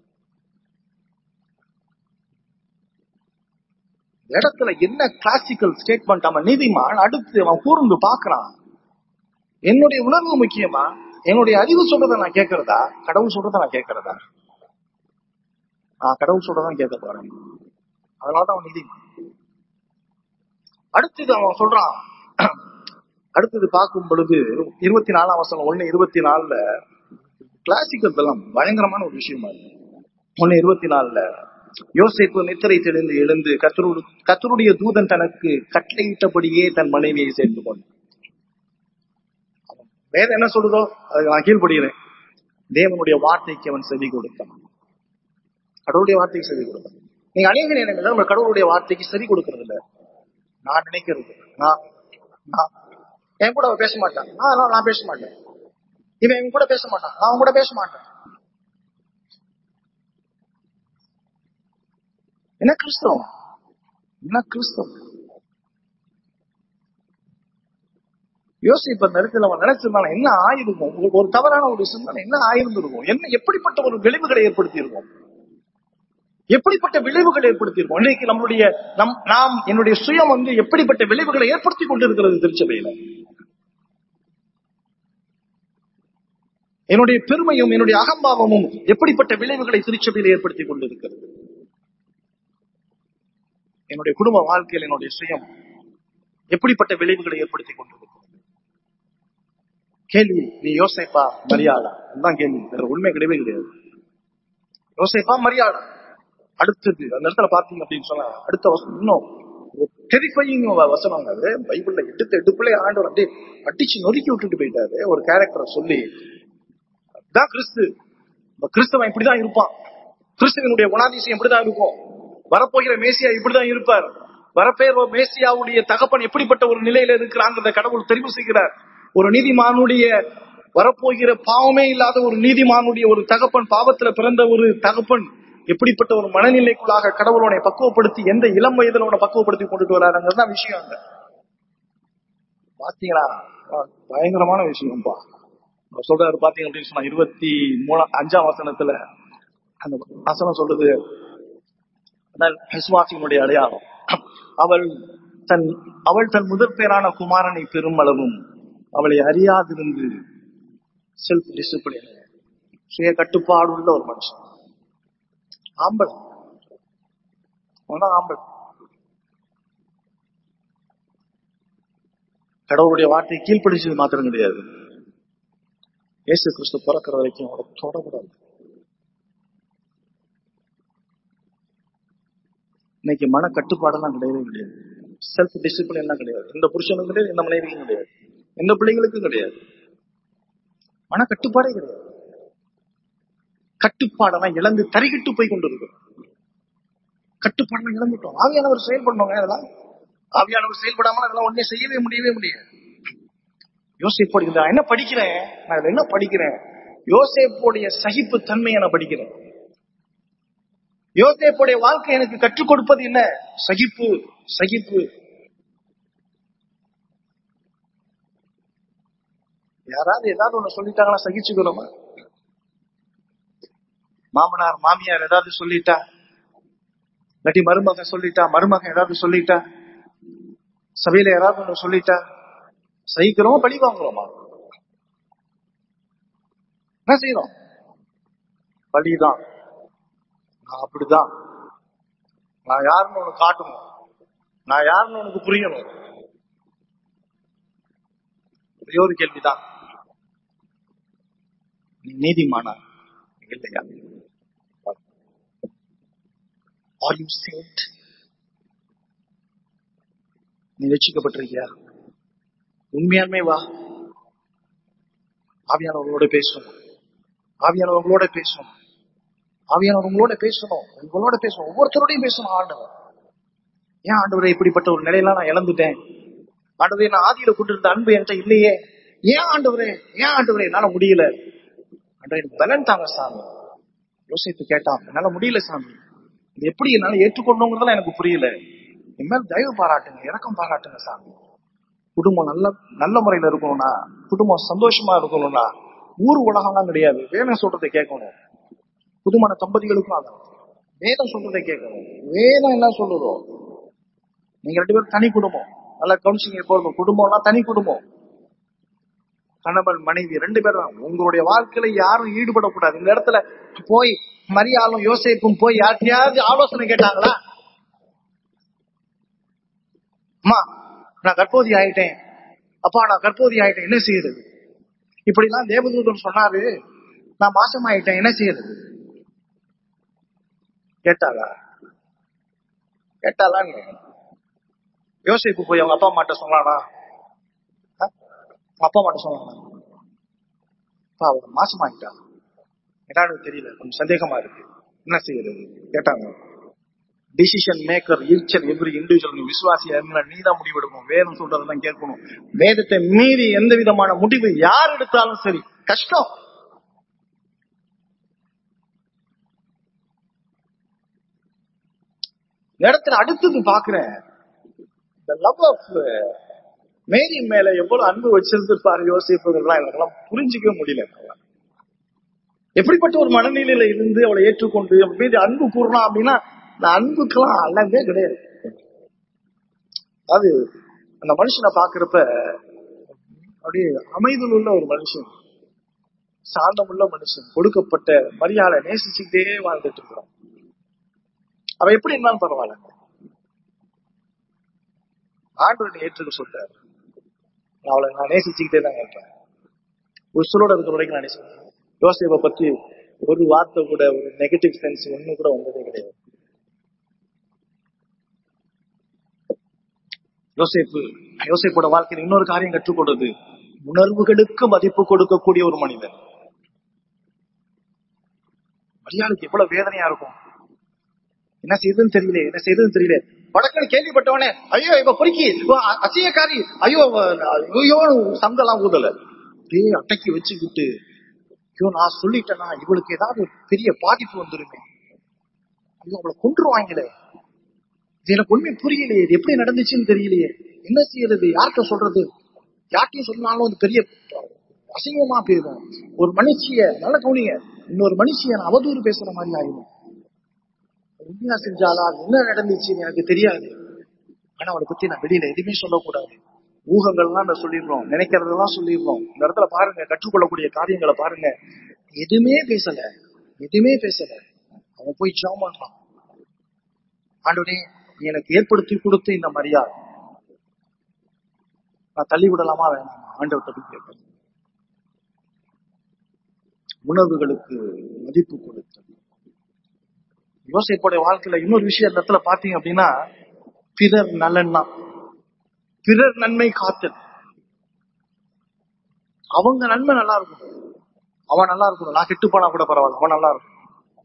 இடத்துல என்ன கிளாசிக்கல் ஸ்டேட்மெண்ட்? அவன் நீதிமான். அடுத்து அவன் கூர்ந்து பார்க்கிறான், என்னுடைய உணர்வு முக்கியமா, என்னுடைய அறிவு சொல்றதை நான் கேட்கறதா, கடவுள் சொல்றதை நான் கேட்கறதா? நான் கடவுள் சொல்றதான் கேட்க போறேன். அதனாலதான் அவன் நீதிமான். அடுத்தது அவன் சொல்றான், அடுத்தது பார்க்கும் பொழுது இருபத்தி நாலாம் வசனம் ஒண்ணு இருபத்தி நாலுல கிளாசிக்கல் எல்லாம் பயங்கரமான ஒரு விஷயமா இருக்கு. ஒண்ணு இருபத்தி நாலுல யோசேப்பு நித்திரை தெளிந்து எழுந்து கர்த்தரு கர்த்தருடைய தூதன் தனக்கு கட்டளையிட்டபடியே தன் மனைவியை சேர்த்து கொண்டான். வேற என்ன சொல்றதோ அதை நான் கீழ்படுகிறேன். தேவனுடைய வார்த்தைக்கு அவன் செவி கொடுத்தான். கடவுளுடைய வார்த்தைக்கு செவி கொடுத்தான். நீங்க அநேக நேரங்கள் நம்ம கடவுளுடைய வார்த்தைக்கு செவி கொடுக்கறது இல்ல. நான் நினைக்கிறது, நான் என் கூட பேச மாட்டான், நான் பேச மாட்டேன், இவன் என் கூட பேச மாட்டான், நான் கூட பேச மாட்டேன். என்ன கிறிஸ்தவம்? என்ன கிறிஸ்தவம்? யோசிப்ப நேரத்தில் அவன் நினைச்சிருந்தான என்ன ஆயிருக்கும்? ஒரு தவறான ஒரு சிந்தனை என்ன ஆயிருந்திருக்கும்? என்ன எப்படிப்பட்ட ஒரு விளைவுகளை ஏற்படுத்தி இருக்கும்? எப்படிப்பட்ட விளைவுகள் ஏற்படுத்தியிருக்கோம்? இன்னைக்கு நம்மளுடைய நம் நாம் என்னுடைய சுயம் வந்து எப்படிப்பட்ட விளைவுகளை ஏற்படுத்தி கொண்டிருக்கிறது திருச்சபையில? என்னுடைய பெருமையும் என்னுடைய அகம்பாவமும் எப்படிப்பட்ட விளைவுகளை திருச்சபையில ஏற்படுத்தி கொண்டிருக்கிறது? என்னுடைய குடும்ப வாழ்க்கையில் என்னுடைய சுயம் எப்படிப்பட்ட விளைவுகளை ஏற்படுத்தி கொண்டிருக்கிறது? கேள்வி. நீ யோசேப்பா மரியாளா? அதுதான் கேள்வி, வேற உண்மை கிடையவே கிடையாது. யோசேப்பா மரியாளா? அடுத்தது அந்த இடத்துல பாத்தீங்க அப்படின்னு சொன்னா அடுத்த வசனம் இன்னும் டெரிஃபையிங் வசனம். அது பைபிள்ல எடுத்து எடுப்புல ஆண்டவர் அப்படியே அடிச்சு நொறுக்கி விட்டுட்டு போயிட்டாரு ஒரு கேரக்டரை சொல்லி. தான் கிறிஸ்து கிறிஸ்தவன் இப்படிதான் இருப்பான், கிறிஸ்துவனுடைய குணாதிசயம் இப்படிதான் இருக்கும், வரப்போகிற மேசியா இப்படிதான் இருப்பார், வரப்போகிற மேசியாவுடைய தகப்பன் எப்படிப்பட்ட ஒரு நிலையில இருக்கிறாங்க கடவுள் தெரிவு செய்கிறார். ஒரு நீதிமானுடைய வரப்போகிற பாவமே இல்லாத ஒரு நீதிமானுடைய ஒரு தகப்பன், பாவத்துல பிறந்த ஒரு தகப்பன் எப்படிப்பட்ட ஒரு மனநிலைக்குள்ளாக கடவுளோட பக்குவப்படுத்தி எந்த இளம் வயதுல உன பக்குவப்படுத்தி கொண்டுட்டு வராருங்கிறது விஷயம். அங்க பாத்தீங்களா, பயங்கரமான விஷயம்ப்பா. சொல்றாரு பாத்தீங்க அப்படின்னு சொன்னா இருபத்தி மூணாம் அஞ்சாம் வசனத்துல அந்த வசனம் சொல்றது விசுவாசியினுடைய அடையாளம். அவள் தன் அவள் தன் முதற் பேரான குமாரனை பெரும் அளவும் அவளை அறியாதிருந்து செல்ஃப் டிசிப்ளின், சுய கட்டுப்பாடு உள்ள ஒரு மனுஷன். ஆம்பல் ஆம்பல் கடவுளுடைய வார்த்தையை கீழ்ப்படிச்சது மாத்திரம் கிடையாது, இயேசு கிறிஸ்து பிறக்கிற வரைக்கும் அவரை தொடக்கூடாது. இன்னைக்கு மன கட்டுப்பாடெல்லாம் கிடையவே கிடையாது, செல்ஃப் டிசிப்ளின் எல்லாம் கிடையாது. எந்த புருஷனுக்கும் கிடையாது, எந்த மனைவிக்கும் கிடையாது, எந்த பிள்ளைங்களுக்கும் கிடையாது. மன கட்டுப்பாடே கிடையாது. கட்டுப்பாடெல்லாம் இழந்து தரிகிட்டு போய் கொண்டு இருக்கும். கட்டுப்பாடெல்லாம் இழந்துட்டோம். ஆவியானவர் செயல்படணுங்க. அதெல்லாம் ஆவியானவர் செயல்படாமல் அதெல்லாம் ஒன்னே செய்யவே முடியவே முடியாது. யோசேப்பு என்ன படிக்கிறேன், நான் என்ன படிக்கிறேன், யோசேப்புடைய சகிப்பு தன்மையை நான் படிக்கிறேன். யோசேப்புடைய வாழ்க்கை எனக்கு கற்றுக் கொடுப்பது என்ன? சகிப்பு. சகிப்பு. யாராவது ஏதாவது ஒண்ணு சொல்லிட்டாங்களா சகிச்சுக்கிறோமா? மாமனார் மாமியார் ஏதாவது சொல்லிட்டா, இல்லாட்டி மருமகன் சொல்லிட்டா, மருமகன் ஏதாவது சொல்லிட்டா, சபையில யாராவது ஒண்ணு சொல்லிட்டா சகிக்கிறோமா பழி வாங்குறோமா? என்ன செய்யறோம்? பழிதான். நான் அப்படிதான், நான் யாருன்னு உனக்கு காட்டணும், நான் யாருன்னு உனக்கு புரியணும். ஒரே ஒரு கேள்விதான், நீ நீதிமானா இல்லையா? Are you saved? நீ ரட்சிக்கப்பட்டிருக்கியா? உண்மையாலுமே வா, ஆவியானவர்களோட பேசணும், ஆவியானவர்களோட பேசணும், ஆவியானவர்களோட பேசணும், உங்களோட பேசணும், ஒவ்வொருத்தரோடையும் பேசணும். ஆண்டவர், ஏன் ஆண்டவரை இப்படிப்பட்ட ஒரு நிலையெல்லாம் நான் இழந்துட்டேன், ஆண்டவரே நான் ஆதியில கொண்டு இருந்த அன்பு என்கிட்ட இல்லையே, ஏன் ஆண்டவரே, ஏன் ஆண்டவரே என்னால முடியல, ஆண்டவரே எனக்கு பலன் தாங்க சாமி. யோசித்து கேட்டான், என்னால முடியல சாமி, இது எப்படி என்னால ஏற்றுக்கொள்ளணுங்கிறதெல்லாம் எனக்கு புரியல, இனிமேல் தயவு பாராட்டுங்க, இறக்கம் பாராட்டுங்க சாமி. குடும்பம் நல்ல நல்ல முறையில இருக்கணும்னா, குடும்பம் சந்தோஷமா இருக்கணும்னா ஊர் உலகம்லாம் கிடையாது, வேதம் சொல்றதை கேட்கணும். புதுமான தம்பதிகளுக்கும் அதான், வேதம் சொல்றதை கேட்கணும். வேதம் என்ன சொல்லுறோம்? நீங்க ரெண்டு பேரும் தனி குடும்பம், நல்லா கவுன்சிலிங் போறோம். குடும்பம்னா தனி குடும்பம், கணவன் மனைவி ரெண்டு பேரும். உங்களுடைய வாழ்க்கையில யாரும் ஈடுபடக்கூடாது. இந்த இடத்துல போய் மரியாளும் யோசேப்பும் போய் யார்கிட்டயாவது ஆலோசனை கேட்டாங்களா? அம்மா நான் கர்ப்பவதி ஆயிட்டேன், அப்பா நான் கர்ப்பவதி ஆயிட்டேன், என்ன செய்யறது? இப்படி எல்லாம் தேவதூதன் சொன்னாரு, நான் மாசம் ஆயிட்டேன், என்ன செய்யறது? கேட்டாளா? கேட்டாளான்னு யோசிப்பு போய் அவங்க அப்பா அம்மாட்ட சொன்னானா? அப்பா அம்மாட்ட சொன்னானா? மாசம் ஆயிட்டா, என்னன்னு தெரியல, கொஞ்சம் சந்தேகமா இருக்கு, என்ன செய்யறது? கேட்டாங்க. Decision maker each and every individual விசுவாசியா இருந்தா நீதான் முடிவெடுக்கணும். வேதம் சொல்றதுதான் கேட்கணும். வேதத்தை மீறி எந்த விதமான முடிவு யார் எடுத்தாலும் சரி கஷ்டம். இடத்துல அடுத்தது பாக்குறேன், the love of மேரி மேல எவ்வளவு அன்பு வச்சிருந்திருப்பாரு யோசிப்புலாம் எனக்கெல்லாம் புரிஞ்சிக்கவே முடியல. எப்படிப்பட்ட ஒரு மனநிலையில இருந்து அவளை ஏற்றுக்கொண்டு மீது அன்பு கூறலாம் அப்படின்னா, நான் அன்புக்கெல்லாம் அல்லவே கிடையாது. அது அந்த மனுஷனை பாக்குறப்ப அப்படியே அமைதல் உள்ள ஒரு மனுஷன், சாந்தமுள்ள மனுஷன், கொடுக்கப்பட்ட மரியாதை நேசிச்சுக்கிட்டே வாழ்ந்துட்டு இருக்கிறான். அவ எப்படி இருந்தாலும் பரவாயில்ல, ஆண்டவரை ஏற்றுக்க சொல்றாரு. நான் அவளை நான் நேசிச்சுக்கிட்டே தான் இருப்பேன், உசுரோட இருக்கிற வரைக்கும் நான் நேசிப்பேன். யோசேப்பை பத்தி ஒரு வார்த்தை கூட, ஒரு நெகட்டிவ் சென்ஸ் ஒண்ணு கூட வந்ததே கிடையாது. யோசேப்பு யோசேப்போட வாழ்க்கையில் இன்னொரு காரியம் கற்றுக்கொண்டது, உணர்வுகளுக்கு மதிப்பு கொடுக்கக்கூடிய ஒரு மனிதன். மரியாளுக்கு எவ்வளவு வேதனையா இருக்கும். என்ன செய்யுதுன்னு தெரியல, என்ன செய்யுதுன்னு தெரியல. வடக்கன் கேள்விப்பட்டவனே, ஐயோ இவ பொறுக்கி, அசியக்காரி, ஐயோ ஐயோ சங்கெல்லாம் ஊதல, அப்படியே அட்டைக்கு வச்சுக்கிட்டு, ஐயோ நான் சொல்லிட்டேன்னா இவளுக்கு ஏதாவது பெரிய பாதிப்பு வந்துருமே, ஐயோ அவளை கொன்றுவாங்களே, இது எனக்கு உண்மை புரியலையே, இது எப்படி நடந்துச்சுன்னு தெரியலையே, என்ன செய்யறது, யார்கிட்ட சொல்றது, யார்கிட்டையும் சொன்னாலும் அது பெரிய அசிங்கமா போயிடும். ஒரு மனுஷிய நல்ல கவுனிங்க, இன்னொரு மனுஷிய அவதூறு பேசுற மாதிரி ஆயிடும். உண்மையா செஞ்சாலா, என்ன நடந்துச்சுன்னு எனக்கு தெரியாது, ஆனா அவளை பத்தி நான் வெளியில எதுவுமே சொல்லக்கூடாது. ஊகங்கள்லாம் நான் சொல்லிடுறோம், நினைக்கிறதெல்லாம் சொல்லிடுறோம். இந்த இடத்துல பாருங்க, கற்றுக்கொள்ளக்கூடிய காரியங்களை பாருங்க. எதுவுமே பேசல, எதுவுமே பேசல. அவன் போய் ஜெபம் பண்றான், ஆண்டவரே நீ எனக்கு ஏற்படுத்தி கொடுத்து இந்த மரியாதை நான் தள்ளி விடலாமா வேணாமா, ஆண்டவர்கிட்ட போய் கேட்பேன். உணர்வுகளுக்கு மதிப்பு கொடுத்து. யோசேப்புடைய வாழ்க்கையில இன்னொரு விஷயம் இந்த இடத்துல பாத்தீங்க அப்படின்னா, பிறர் நலன்னா, பிறர் நன்மை காத்தல். அவங்க நன்மை நல்லா இருக்கும், அவன் நல்லா இருக்கணும், நான் கெட்டு போனா கூட பரவாயில்ல, அவன் நல்லா இருக்கும்.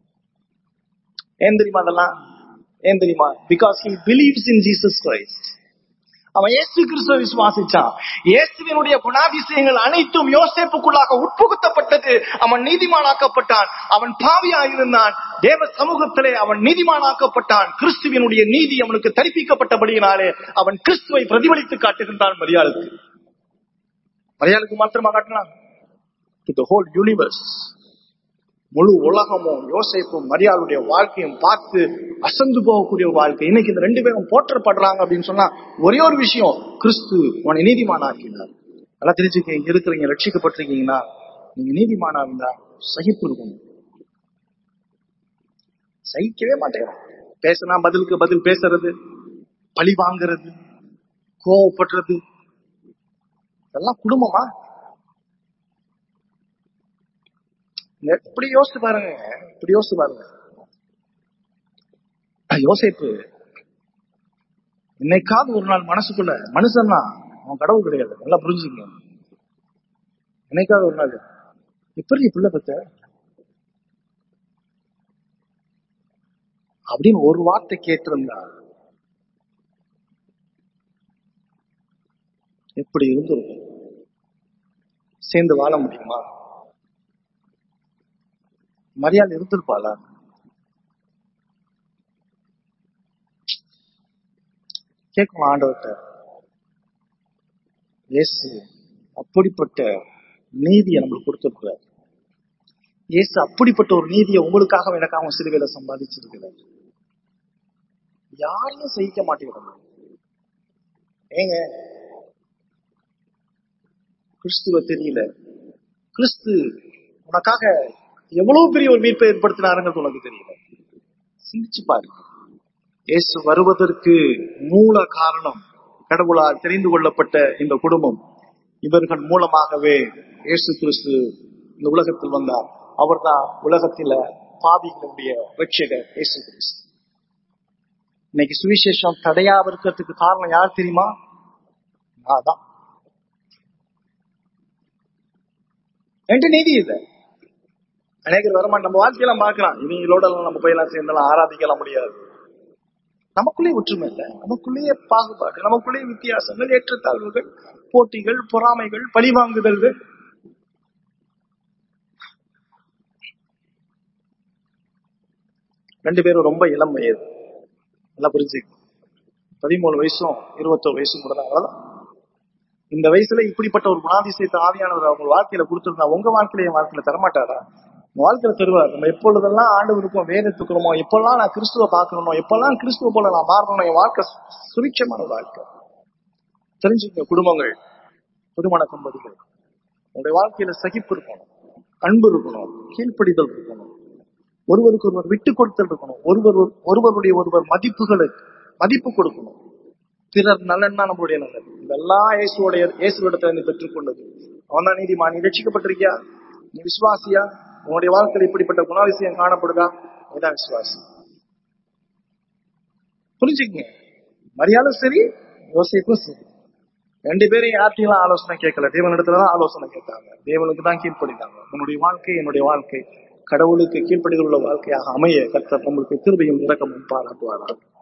ஏன் தெரியுமா அதெல்லாம்? ஏன் தெரியுமா? Because he believes in Jesus Christ. அவன் இயேசு கிறிஸ்துவை விசுவாசிச்சான். இயேசுவினுடைய குணாதிசயங்கள் அனைத்தும் யோசேப்புக்குள்ளாக உட்புகுத்தப்பட்டது. அவன் நீதிமானாக்கப்பட்டான். அவன் பாவியா இருந்தான், தேவ சமூகத்திலே அவன் நீதிமானாக்கப்பட்டான். கிறிஸ்துவினுடைய நீதி அவனுக்கு தரிப்பிக்கப்பட்டபடியினாலே அவன் கிறிஸ்துவை பிரதிபலித்து காட்டுகின்றான். மரியாளுக்கு மரியாளுக்கு மாத்திரமா காட்டினான், to the whole universe. முழு உலகமும் யோசேப்பும் மரியாளுடைய வாழ்க்கையும் பார்த்து அசந்து போகக்கூடிய ஒரு வாழ்க்கை. இன்னைக்கு இந்த ரெண்டு பேரும் போற்றப்படுறாங்க அப்படின்னு சொன்னா ஒரே ஒரு விஷயம், கிறிஸ்து உன்னை நீதிமானா ஆக்கினார். நல்லா தெரிஞ்சுக்க, இங்க இருக்கிறீங்க, ரட்சிக்கப்பட்டிருக்கீங்கன்னா நீங்க நீதிமானா இருந்தா சகிப்பு இருக்கணும். சகிக்கவே மாட்டேன். பேசினா பதிலுக்கு பதில் பேசுறது, பழி வாங்குறது, கோவப்படுறது, இதெல்லாம் குடும்பமா? இப்படி யோசிச்சு பாருங்க, இப்படி யோசிச்சு பாருங்க. யோசேப்பு என்னைக்காவது ஒரு நாள் மனசுக்குள்ள, மனுஷன்னா அவன் கடவுள் கிடையாது, நல்லா புரிஞ்சுங்க. என்னைக்காவது ஒரு நாள் எப்படி பிள்ளை பத்த அப்படின்னு ஒரு வார்த்தை கேட்டிருந்தா எப்படி இருந்திருக்கும்? சேர்ந்து வாழ முடியுமா? மரியாதை இருந்திருப்பாளா? கேட்கணும் ஆண்டவர்கிட்ட. இயேசு அப்படிப்பட்ட நீதியை நம்மளுக்கு கொடுத்திருக்கிறார். இயேசு அப்படிப்பட்ட ஒரு நீதியை உங்களுக்காக எனக்காக சிலுவையில சம்பாதிச்சிருக்கிறார். யாரையும் சகிக்க மாட்டேங்கிறாங்க. ஏங்க கிறிஸ்துவ தெரியல, கிறிஸ்து உனக்காக எவ்வளவு பெரிய ஒரு மீட்பை ஏற்படுத்தினாருங்கிறது உனக்கு தெரியல. சிந்திச்சு பாரு. இயேசு வருவதற்கு மூல காரணம் கடவுளால் தெரிந்து கொள்ளப்பட்ட இந்த குடும்பம். இவர்கள் மூலமாகவே இயேசு கிறிஸ்து இந்த உலகத்தில் வந்தார். அவர் தான் உலகத்தில பாவிகளுடைய ரட்சகர் இயேசு கிறிஸ்து. இன்னைக்கு சுவிசேஷம் தடையா இருக்கிறதுக்கு காரணம் யார் தெரியுமா? அதான் ரெண்டு நீதி இல்லை. அநேகர் வரமா நம்ம வாழ்க்கையெல்லாம் பார்க்கலாம், இவங்களோட நம்ம போயெல்லாம் சேர்ந்தெல்லாம் ஆராதிக்கலாம் முடியாது. நமக்குள்ளே ஒற்றுமை இல்லை, நமக்குள்ளேயே பாகுபாடு, நமக்குள்ளேயே வித்தியாசங்கள், ஏற்றத்தாழ்வுகள், போட்டிகள், பொறாமைகள், பழிவாங்குதல்கள். ரெண்டு பேரும் ரொம்ப இளம் வயது, நல்லா புரிஞ்சு, பதிமூணு வயசும் இருபத்தோரு வயசும் கூட தான். அவ்வளவுதான். இந்த வயசுல இப்படிப்பட்ட ஒரு குணாதிசயத்தை ஆவியானவர் அவங்க வாழ்க்கையில கொடுத்திருந்தா உங்க வாழ்க்கையில என் வாழ்க்கையில தரமாட்டாரா? வாழ்க்கையில தருவார். நம்ம எப்பொழுதெல்லாம் ஆண்டவருக்கும் வேதத்துக்கிறோமோ, எப்பெல்லாம் நான் கிறிஸ்துவ பாக்கணுமோ, எப்பெல்லாம் கிறிஸ்துவ போல நான் மாறணும், என் வாழ்க்கை சுபிட்சமான வாழ்க்கை. தெரிஞ்சுக்க குடும்பங்கள், புதுமண தம்பதிகள், உங்களுடைய வாழ்க்கையில சகிப்பு இருக்கணும், அன்பு இருக்கணும், கீழ்ப்படிதல் இருக்கணும், ஒருவருக்கு ஒருவர் விட்டு கொடுத்தல் இருக்கணும், ஒருவர் ஒருவருடைய ஒருவர் மதிப்புகளுக்கு மதிப்பு கொடுக்கணும். பிறர் நலன்னா நம்மளுடைய நலன். இதெல்லாம் இயேசுடைய இயேசுவிடத்துல நீ பெற்றுக்கொண்டது. அவன் தான் நீதிமான். நீ ரட்சிக்கப்பட்டிருக்கியா? நீ விசுவாசியா? உன்னுடைய வாழ்க்கையில் இப்படிப்பட்ட குணாதிசயம் காணப்படுதா? நீதான் விசுவாசி. புரிஞ்சுக்கங்க. மரியாளும் சரி, யோசேப்பும் சரி, ரெண்டு பேரும் யார்ட்டையும் ஆலோசனை கேட்கல, தேவனிடத்துலதான் ஆலோசனை கேட்டாங்க. தேவனுக்கு தான் கீழ்ப்படித்தாங்க. உன்னுடைய வாழ்க்கை என்னுடைய வாழ்க்கை கடவுளுக்கு கீழ்ப்படிந்துள்ள வாழ்க்கையாக அமைய கர்த்தர் நம்மளுக்கு கிருபையும் இரக்கமும் பாராட்டுவாராக.